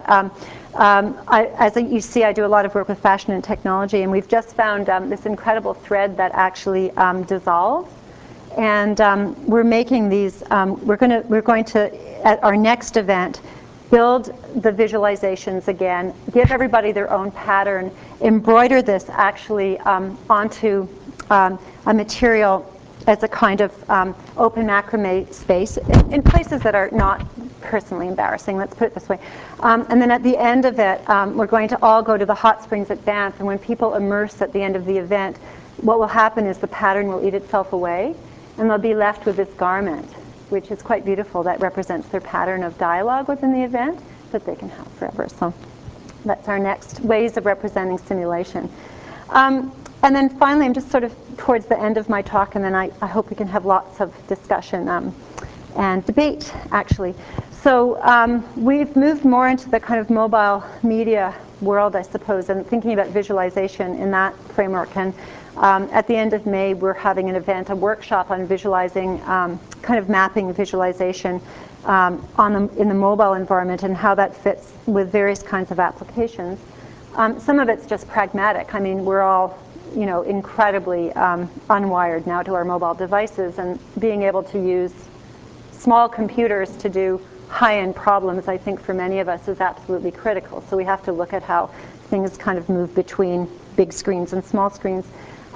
as you see, I do a lot of work with fashion and technology, and we've just found this incredible thread that actually dissolves. And we're making these. We're going to at our next event build the visualizations again, give everybody their own pattern, embroider this actually onto a material as a kind of open macrame space in places that are not personally embarrassing, let's put it this way. And then at the end of it, we're going to all go to the hot springs at Banff, and when people immerse at the end of the event, what will happen is the pattern will eat itself away, and they'll be left with this garment, which is quite beautiful, that represents their pattern of dialogue within the event that they can have forever. So that's our next ways of representing simulation. And then finally, I'm just sort of towards the end of my talk, and then I hope we can have lots of discussion and debate, actually. So we've moved more into the kind of mobile media world, I suppose, and thinking about visualization in that framework. And at the end of May, we're having an event, a workshop on visualizing, kind of mapping visualization in the mobile environment and how that fits with various kinds of applications. Some of it's just pragmatic. I mean, we're all incredibly unwired now to our mobile devices, and being able to use small computers to do high-end problems, I think for many of us is absolutely critical. So we have to look at how things kind of move between big screens and small screens.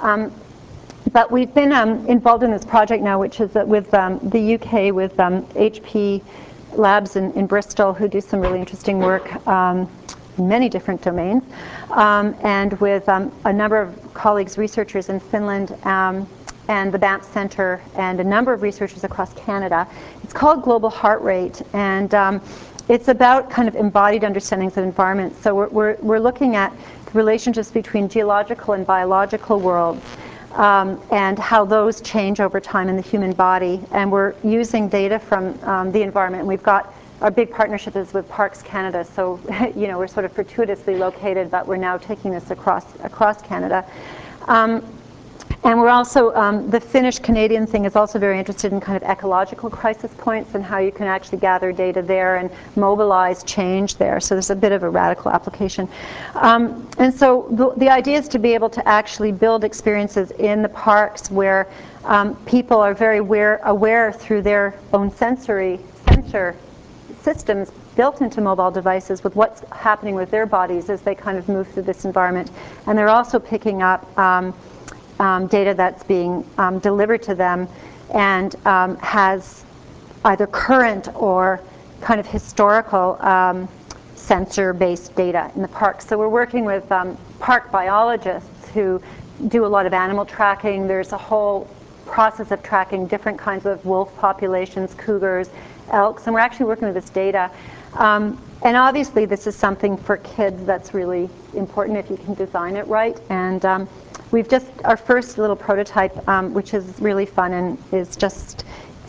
But we've been involved in this project now, which is with the UK, with HP Labs in Bristol, who do some really interesting work in many different domains, and with a number of colleagues, researchers in Finland, and the Banff Centre, and a number of researchers across Canada. It's called Global Heart Rate, and it's about kind of embodied understandings of environment. So we're looking at the relationships between geological and biological worlds, and how those change over time in the human body. And we're using data from the environment. And we've got our big partnership is with Parks Canada, so we're sort of fortuitously located, but we're now taking this across Canada. And we're also, the Finnish-Canadian thing is also very interested in kind of ecological crisis points and how you can actually gather data there and mobilize change there. So there's a bit of a radical application. And so the idea is to be able to actually build experiences in the parks where people are very aware through their own sensor systems built into mobile devices with what's happening with their bodies as they kind of move through this environment. And they're also picking up data that's being delivered to them and has either current or kind of historical sensor-based data in the park. So we're working with park biologists who do a lot of animal tracking. There's a whole process of tracking different kinds of wolf populations, cougars, elks, and we're actually working with this data. And obviously this is something for kids that's really important if you can design it right. And we've just, our first little prototype, which is really fun and is just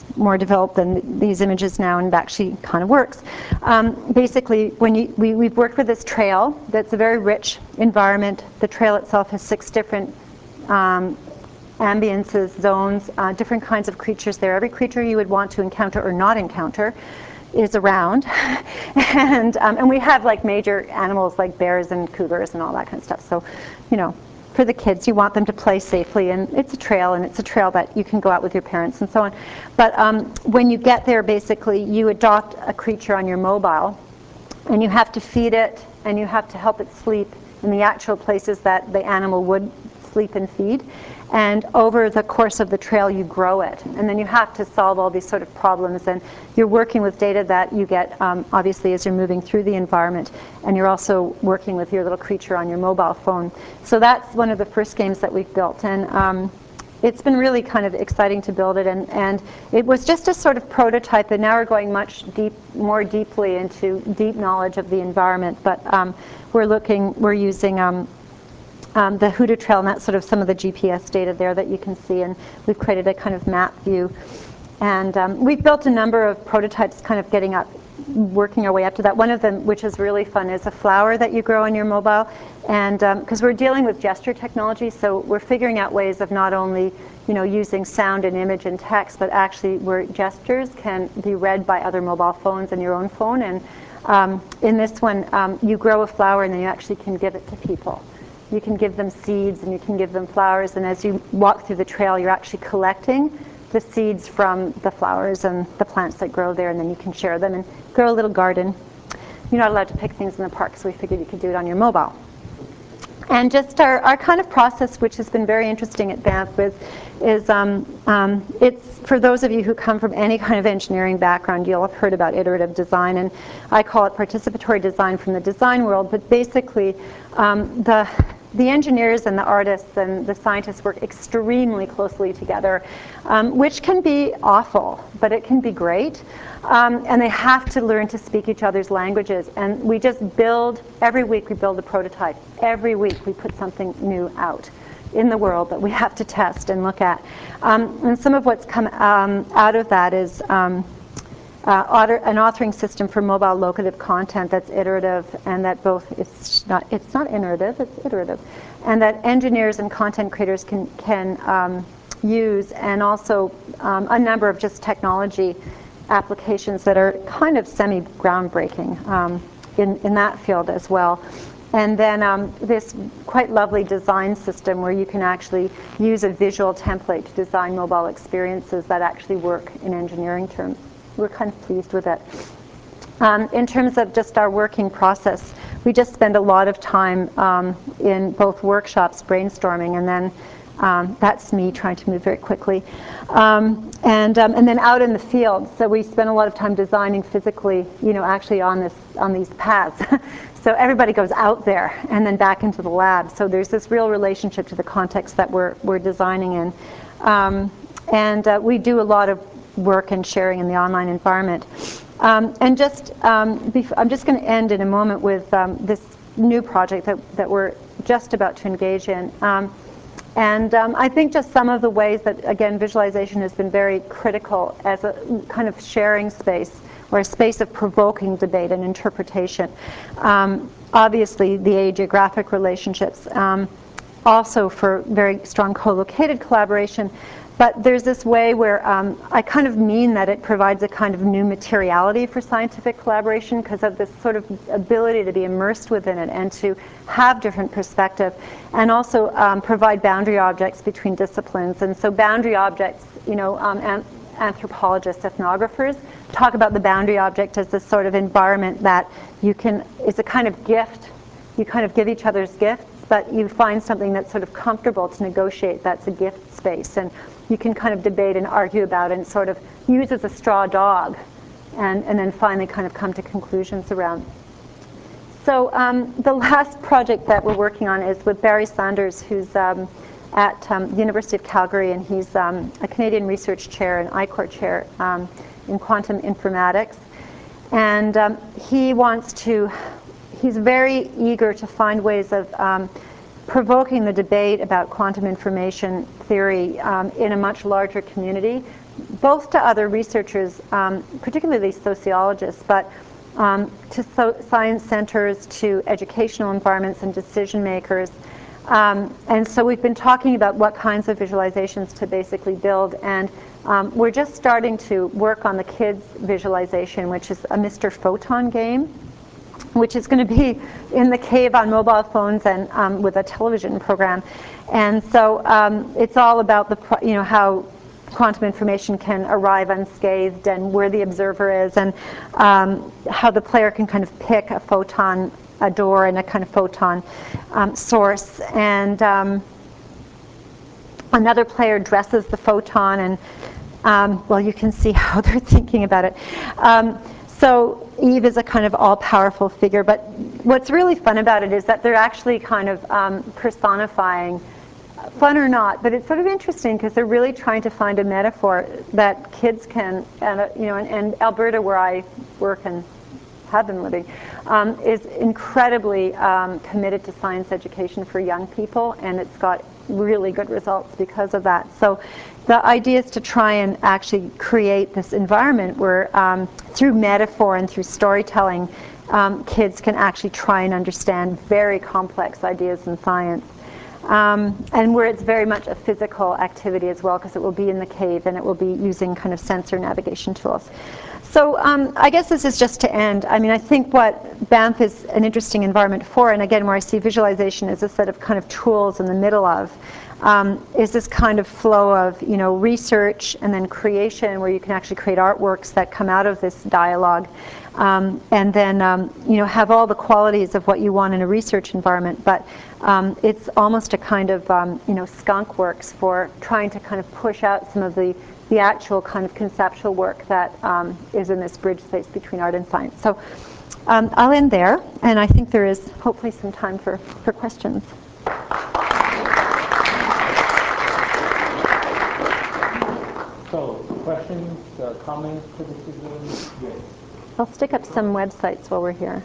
more developed than these images now, and it actually kind of works. Basically, we've worked with this trail that's a very rich environment. The trail itself has 6 different ambiances, zones, different kinds of creatures there. Every creature you would want to encounter or not encounter is around. And we have like major animals like bears and cougars and all that kind of stuff. So, you know, for the kids, you want them to play safely, and it's a trail that you can go out with your parents and so on. But when you get there, basically, you adopt a creature on your mobile, and you have to feed it, and you have to help it sleep in the actual places that the animal would sleep and feed. And over the course of the trail, you grow it. And then you have to solve all these sort of problems. And you're working with data that you get, obviously, as you're moving through the environment. And you're also working with your little creature on your mobile phone. So that's one of the first games that we've built. And it's been really kind of exciting to build it. And it was just a sort of prototype. And now we're going much more deeply into deep knowledge of the environment. But we're using the Hooter Trail, and that's sort of some of the GPS data there that you can see, and we've created a kind of map view. And we've built a number of prototypes kind of working our way up to that. One of them, which is really fun, is a flower that you grow on your mobile. And because we're dealing with gesture technology, so we're figuring out ways of not only using sound and image and text, but actually where gestures can be read by other mobile phones and your own phone. And in this one, you grow a flower and then you actually can give it to people. You can give them seeds and you can give them flowers, and as you walk through the trail, you're actually collecting the seeds from the flowers and the plants that grow there, and then you can share them and grow a little garden. You're not allowed to pick things in the park, so we figured you could do it on your mobile. And just our kind of process, which has been very interesting at Banff, is it's for those of you who come from any kind of engineering background, you'll have heard about iterative design, and I call it participatory design from the design world. But basically, the engineers and the artists and the scientists work extremely closely together, which can be awful, but it can be great. And they have to learn to speak each other's languages. And we just every week we build a prototype. Every week we put something new out in the world that we have to test and look at. And some of what's come out of that is an authoring system for mobile locative content that's iterative, and that it's not iterative, it's iterative, and that engineers and content creators can use, and a number of just technology applications that are kind of semi-groundbreaking in that field as well. And then this quite lovely design system where you can actually use a visual template to design mobile experiences that actually work in engineering terms. We're kind of pleased with it. In terms of just our working process, we just spend a lot of time in both workshops brainstorming, and then that's me trying to move very quickly. And then out in the field, so we spend a lot of time designing physically, actually on these paths. So everybody goes out there and then back into the lab. So there's this real relationship to the context that we're designing in. And we do a lot of work and sharing in the online environment. I'm just going to end in a moment with this new project that we're just about to engage in. I think just some of the ways that, again, visualization has been very critical as a kind of sharing space, or a space of provoking debate and interpretation. Obviously, the ageographic relationships, also for very strong co-located collaboration. But there's this way where I kind of mean that it provides a kind of new materiality for scientific collaboration because of this sort of ability to be immersed within it and to have different perspective, and also provide boundary objects between disciplines. And so boundary objects, anthropologists, ethnographers talk about the boundary object as this sort of environment that is a kind of gift. You kind of give each other's gifts, but you find something that's sort of comfortable to negotiate. That's a gift space. And you can kind of debate and argue about it and sort of use as a straw dog, and then finally kind of come to conclusions around. So the last project that we're working on is with Barry Sanders, who's at the University of Calgary, and he's a Canadian Research Chair and I-Corps Chair in quantum informatics. And he's very eager to find ways of provoking the debate about quantum information theory in a much larger community, both to other researchers, particularly sociologists, but to science centers, to educational environments and decision makers. And so we've been talking about what kinds of visualizations to basically build, and we're just starting to work on the kids' visualization, which is a Mr. Photon game, which is going to be in the cave on mobile phones and with a television program. And so it's all about how quantum information can arrive unscathed and where the observer is, and how the player can kind of pick a photon, a door, and a kind of photon source. And another player dresses the photon, and well, you can see how they're thinking about it. So Eve is a kind of all-powerful figure, but what's really fun about it is that they're actually kind of personifying, fun or not, but it's sort of interesting because they're really trying to find a metaphor that kids can, and Alberta, where I work and have been living, is incredibly committed to science education for young people, and it's got really good results because of that. So the idea is to try and actually create this environment where through metaphor and through storytelling, kids can actually try and understand very complex ideas in science. And where it's very much a physical activity as well, because it will be in the cave and it will be using kind of sensor navigation tools. So I guess this is just to end. I mean, I think what Banff is an interesting environment for, and again, where I see visualization as a set of kind of tools in the middle of, is this kind of flow of, research and then creation, where you can actually create artworks that come out of this dialogue, and then, have all the qualities of what you want in a research environment. But it's almost a kind of, skunk works for trying to kind of push out some of the actual kind of conceptual work that is in this bridge space between art and science. So I'll end there, and I think there is hopefully some time for questions. So, questions, comments, criticism? Yes. I'll stick up some websites while we're here.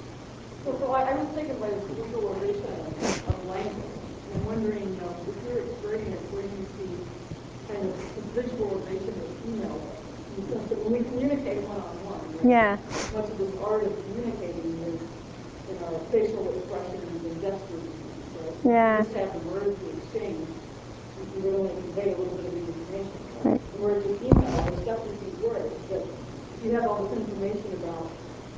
So I was thinking about visualization of language. I'm wondering, with your experience, where do you see kind of the visualization of email, in the sense that when we communicate one-on-one, Yeah. much of this art of communicating is in our facial expressions and gestures. So Yeah. just have the words to exchange, you can really convey a little bit of the information. Right. Whereas with email, there's definitely these words, but you have all this information about,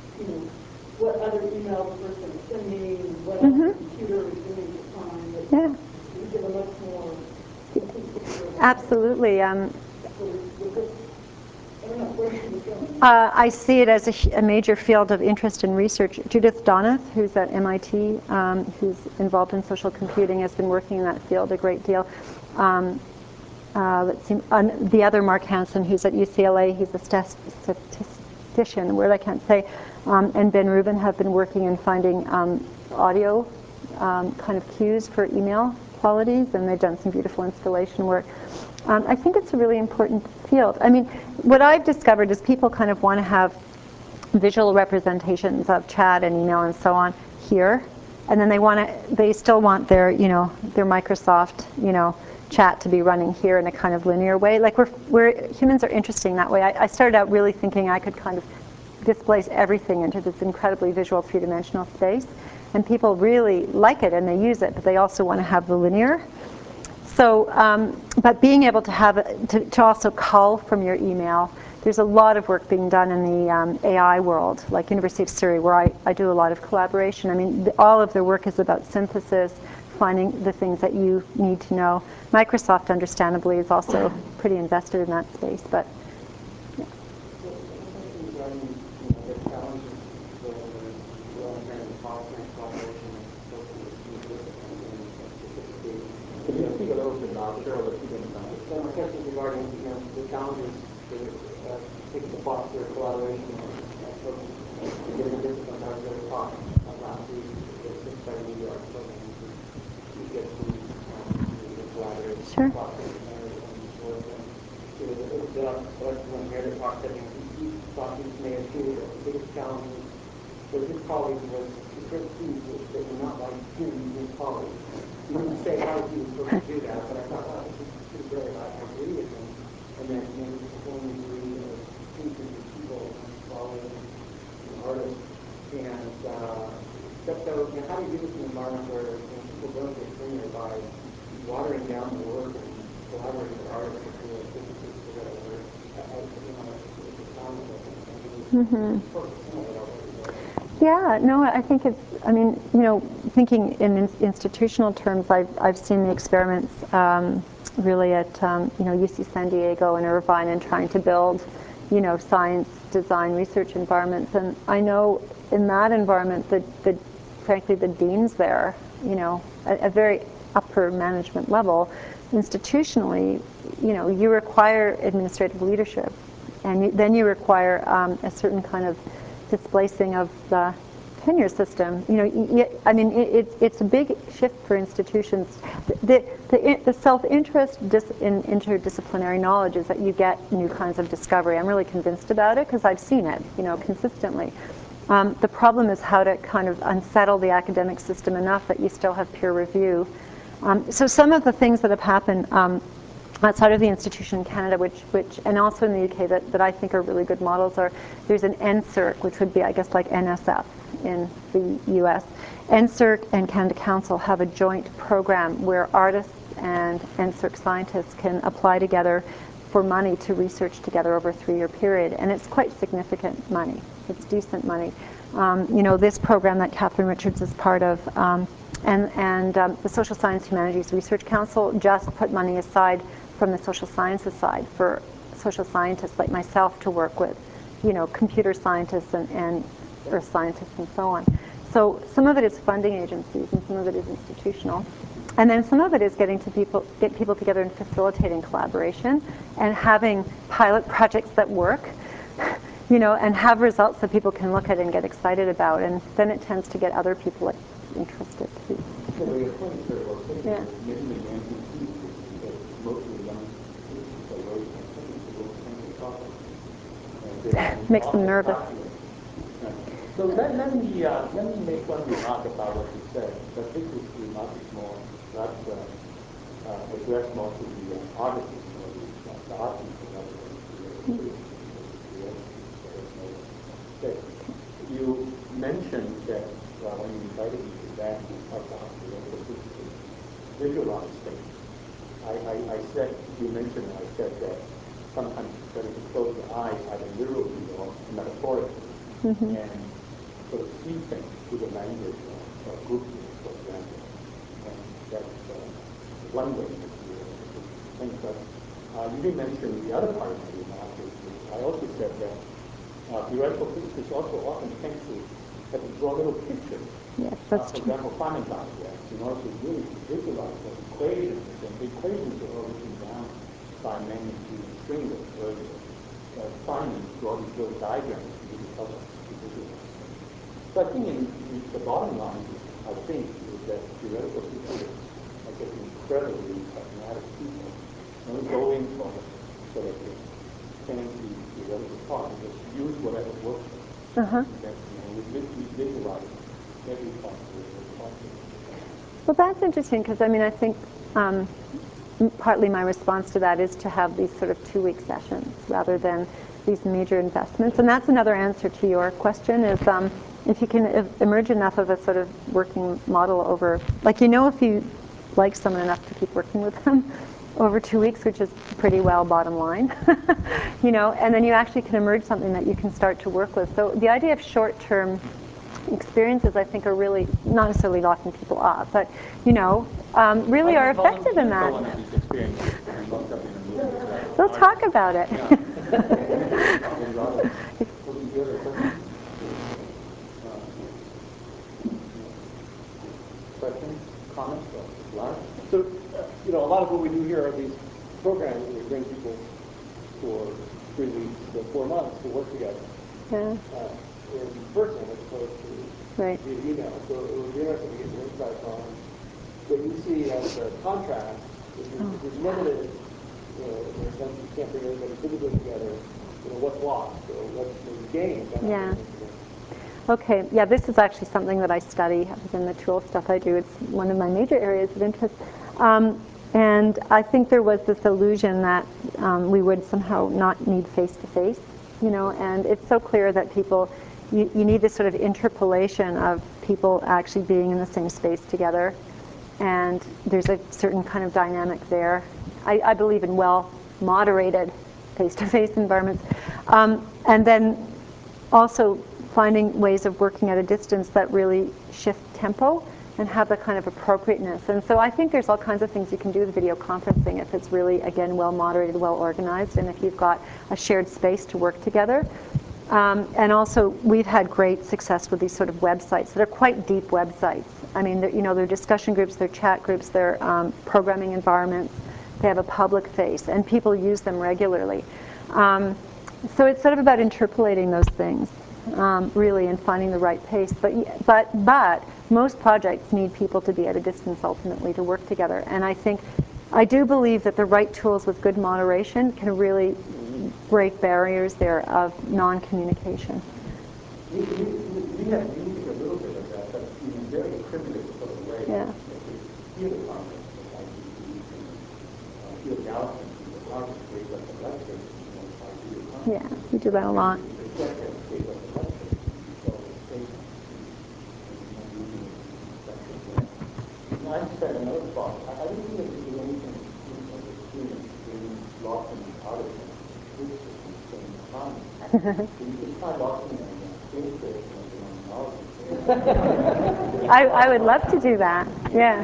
what other emails the person is sending, what else the computer is doing at the time. But Yeah. you give a much more complete picture of it. Absolutely. So with this, I don't know, where should we go? I see it as a major field of interest in research. Judith Donath, who's at MIT, who's involved in social computing, has been working in that field a great deal. Let's see, the other Mark Hansen, who's at UCLA, he's a statistician, word I can't say, and Ben Rubin have been working in finding audio kind of cues for email qualities, and they've done some beautiful installation work. I think it's a really important field. I mean, what I've discovered is people kind of want to have visual representations of chat and email and so on here, and then they still want their, their Microsoft, chat to be running here in a kind of linear way. Like humans are interesting that way. I started out really thinking I could kind of displace everything into this incredibly visual three-dimensional space, and people really like it and they use it, but they also want to have the linear. So, but being able to have to also cull from your email, there's a lot of work being done in the AI world, like University of Surrey, where I do a lot of collaboration. I mean, all of their work is about synthesis, finding the things that you need to know. Microsoft, understandably, is also pretty invested in that space, but yeah. Could you speak a little bit louder? Sure, but keep it down. So my question is regarding the challenges to take the foster collaboration and different disciplines. I was going to talk last week with the study of the art program to get the collaboration. Sure. The one here that talked, I think he thought he may have treated the biggest challenges where his colleague was secret keys that were not like him and his colleague. He didn't say how he was supposed to do that, but I thought, wow, this is pretty great. I agree with him. And then this whole degree of painters and people and scholars and artists. And so how do you do this in an environment where people don't get tenure by watering down the work and collaborating with artists and doing businesses together? It's a challenge, I think. Sort of similar already, right? Yeah, no, I think it's, I mean, thinking in institutional terms, I've seen the experiments really at, UC San Diego and Irvine and trying to build, science, design, research environments. And I know in that environment frankly, the deans there, at a very upper management level, institutionally, you require administrative leadership. And then you require a certain kind of displacing of the tenure system. It's a big shift for institutions. The self-interest in interdisciplinary knowledge is that you get new kinds of discovery. I'm really convinced about it because I've seen it, consistently. The problem is how to kind of unsettle the academic system enough that you still have peer review. So some of the things that have happened outside of the institution in Canada, which and also in the UK that I think are really good models are, there's an NSERC, which would be, I guess, like NSF in the US. NSERC and Canada Council have a joint program where artists and NSERC scientists can apply together for money to research together over a 3-year period, and it's quite significant money. It's decent money. This program that Catherine Richards is part of, and the Social Science Humanities Research Council just put money aside from the social sciences side for social scientists like myself to work with, computer scientists and earth scientists and so on. So some of it is funding agencies and some of it is institutional. And then some of it is get people together and facilitating collaboration and having pilot projects that work, and have results that people can look at and get excited about. And then it tends to get other people interested too. Yeah. Makes them nervous. So let me make one remark about what you said, but this remark is more perhaps addressed more to the artists or the artists rather than the You mentioned that when you invited me to that, you talked about the visualize things. I said, you mentioned, I said that sometimes it's better to close your eyes either literally or metaphorically, and sort of see things through the language of group theory, for example. And that's one way to think. But you didn't mention the other part of my remark, which is I also said that theoretical physicists also often tend to have to draw little pictures. Yes, that's for true. example, Feynman diagrams, in order to really visualize the equations, and the equations are all written down by many stringers earlier. Feynman draw these little diagrams to really help us to visualize them. So I think the bottom line, I think, is that theoretical physicists are just incredibly pragmatic people. Don't go in for sort of the fancy theoretical talk, and just use whatever works. We visualize every possible. Well, that's interesting because I think partly my response to that is to have these sort of 2-week sessions rather than these major investments. And that's another answer to your question is if you can emerge enough of a sort of working model over, if you like someone enough to keep working with them over 2 weeks, which is pretty well bottom line, and then you actually can emerge something that you can start to work with. So the idea of short-term experiences, I think, are really not necessarily locking people up, but really are effective in that. We'll talk about it. Questions, comments? So, a lot of what we do here are these programs where we bring people for 3 weeks to 4 months to work together. Yeah. In person as opposed to Right. via email. So it would be interesting to get your insights on what you see as the contrast. If you're limited, in the sense that you can't bring everybody physically together, what's lost or what's maybe gained by not Yeah. bringing them together. Okay, yeah, this is actually something that I study within the tool stuff I do. It's one of my major areas of interest. And I think there was this illusion that we would somehow not need face-to-face, you know, and it's so clear that people, you need this sort of interpolation of people actually being in the same space together, and there's a certain kind of dynamic there. I believe in well-moderated face-to-face environments. And then also finding ways of working at a distance that really shift tempo and have the kind of appropriateness. And so I think there's all kinds of things you can do with video conferencing if it's really, again, well-moderated, well-organized, and if you've got a shared space to work together. And also, we've had great success with these sort of websites that are quite deep websites. I mean, you know, they're discussion groups, they're chat groups, they're programming environments. They have a public face, and people use them regularly. So it's sort of about interpolating those things, really, and finding the right pace. But most projects need people to be at a distance ultimately to work together. And I do believe that the right tools with good moderation can really break barriers there of non-communication. We have used a little bit of that, but in a very primitive sort of way. Yeah. Hear the conference, like hear the announcement, the conference gave us a lecture, by video conference. Yeah, we do that a lot. The secretary gave us a lecture, so I just had another thought. I don't think that there's anything in the students being lost in the art of this at the same time. You just find lost in the space station of the knowledge. I would love to do that. Yeah.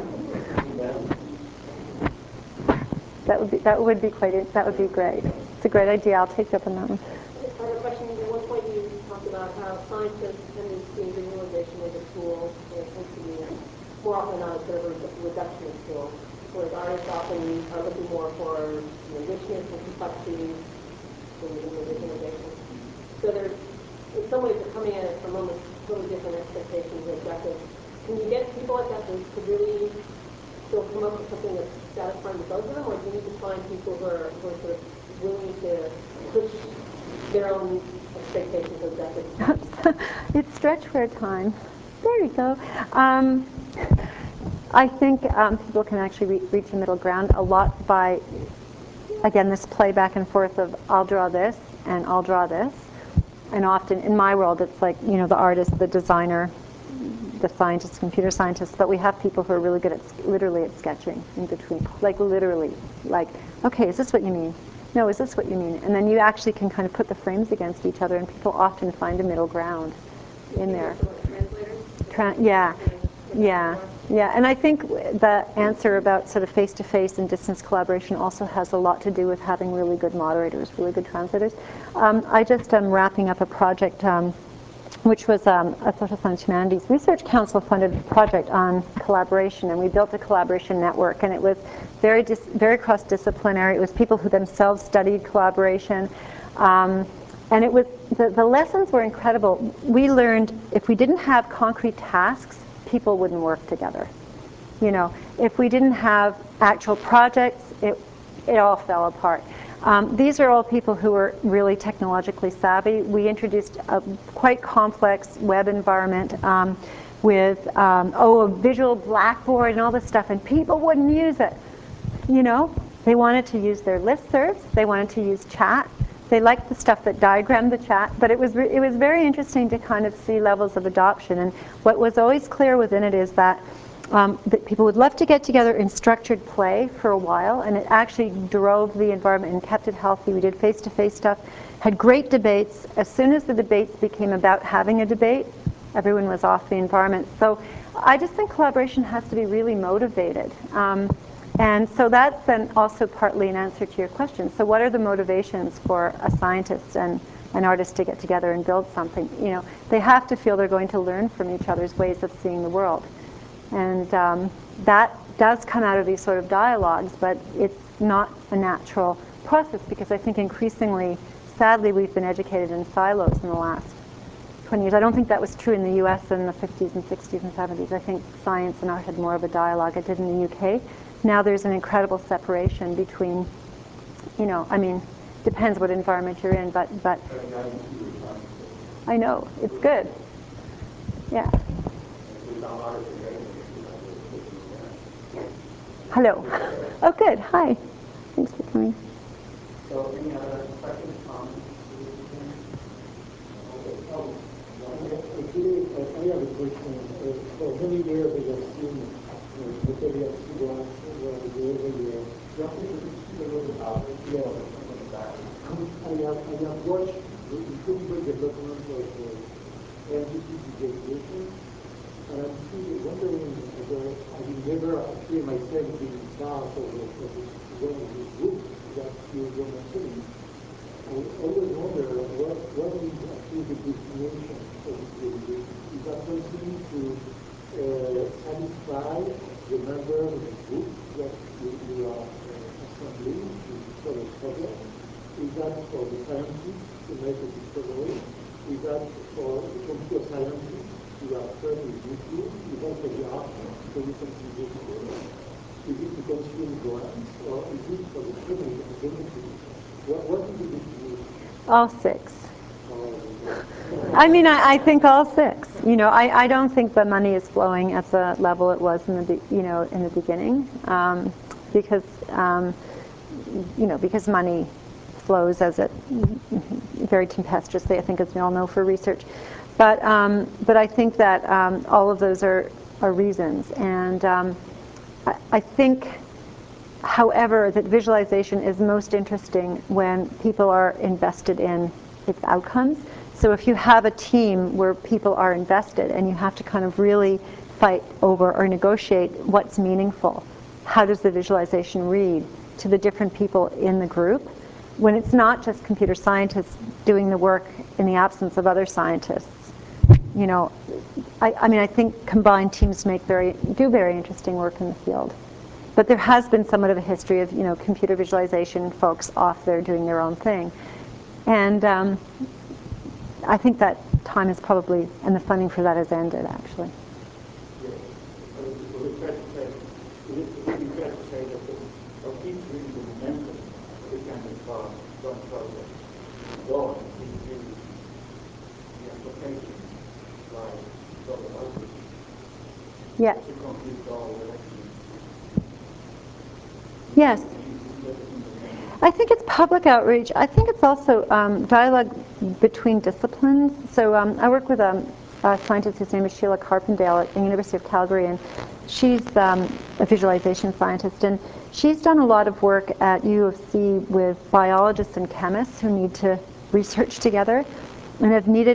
That would be great. It's a great idea. I'll take you up on that one. I have a question. At one point you talked about how scientists tend to see visualization as a tool, and it tends to be more often than not a sort of a reduction of tools, whereas artists often are looking more for richness and complexity in the visualization. So there's, in some ways, they're coming at it from almost totally different expectations and objectives. Can you get people like that to really still come up with something that's satisfying to both of them, or do you need to find people who are sort of willing to push their own expectations and objectives? It's stretchwear time. There you go. I think people can actually reach a middle ground a lot by, again, this play back and forth of I'll draw this and I'll draw this. And often in my world, it's like, you know, the artist, the designer, the scientist, computer scientist, but we have people who are really good at literally at sketching in between. Like literally, like, okay, is this what you mean? No, is this what you mean? And then you actually can kind of put the frames against each other, and people often find a middle ground in there. Yeah. And I think the answer about sort of face-to-face and distance collaboration also has a lot to do with having really good moderators, really good translators. I just am wrapping up a project which was a Social Science Humanities Research Council funded project on collaboration, and we built a collaboration network, and it was very cross-disciplinary. It was people who themselves studied collaboration, and it was the lessons were incredible. We learned if we didn't have concrete tasks, people wouldn't work together. You know, if we didn't have actual projects, it all fell apart. These are all people who were really technologically savvy. We introduced a quite complex web environment with a visual blackboard and all this stuff, and people wouldn't use it. You know, they wanted to use their listservs, they wanted to use chat, they liked the stuff that diagrammed the chat, but it was very interesting to kind of see levels of adoption. And what was always clear within it is that people would love to get together in structured play for a while, and it actually drove the environment and kept it healthy. We did face-to-face stuff, had great debates. As soon as the debates became about having a debate, everyone was off the environment. So I just think collaboration has to be really motivated. And so that's then also partly an answer to your question. So what are the motivations for a scientist and an artist to get together and build something? You know, they have to feel they're going to learn from each other's ways of seeing the world. And that does come out of these sort of dialogues, but it's not a natural process because I think increasingly, sadly, we've been educated in silos in the last 20 years. I don't think that was true in the US in the 50s and 60s and 70s. I think science and art had more of a dialogue. It did in the UK. Now there's an incredible separation between, you know, I mean, depends what environment you're in, but I know, it's good. Yeah. Hello. Oh, good. Hi. Thanks for coming. So, any other questions, comments? Actually, I have a question. For many years, I have seen the WFC launch every year. Yeah. I have watched the incredible development of LGT digitization, and I'm still wondering whether I will never actually myself be part of one of the groups that you were mentioning. I always wonder what is actually the destination of this regulation. Is that something to satisfy the members of the group that you are assembling to solve a problem? Is that for the scientists to make a discovery? Is that for the computer scientists who are trained with YouTube? Is that for the artists to do something useful? Is it to consume grants, or is it for the public and the benefit? What is the definition? All six. I mean, I think all six. You know, I don't think the money is flowing at the level it was in the beginning, because because money flows as it very tempestuously, I think, as we all know, for research. But I think that all of those are reasons, and I think, however, that visualization is most interesting when people are invested in its outcomes. So if you have a team where people are invested and you have to kind of really fight over or negotiate what's meaningful, how does the visualization read to the different people in the group, when it's not just computer scientists doing the work in the absence of other scientists. You know, I think combined teams do very interesting work in the field. But there has been somewhat of a history of, computer visualization folks off there doing their own thing. And I think that time is probably, and the funding for that has ended, actually. Yes. Would it be fair to say that what keeps really the momentum of this kind of joint project going is really the applications like global outreach? Yes. To compute all elections. Yes. I think it's public outreach. I think it's also dialogue between disciplines. So I work with a scientist whose name is Sheila Carpendale at the University of Calgary, and she's a visualization scientist, and she's done a lot of work at U of C with biologists and chemists who need to research together and have needed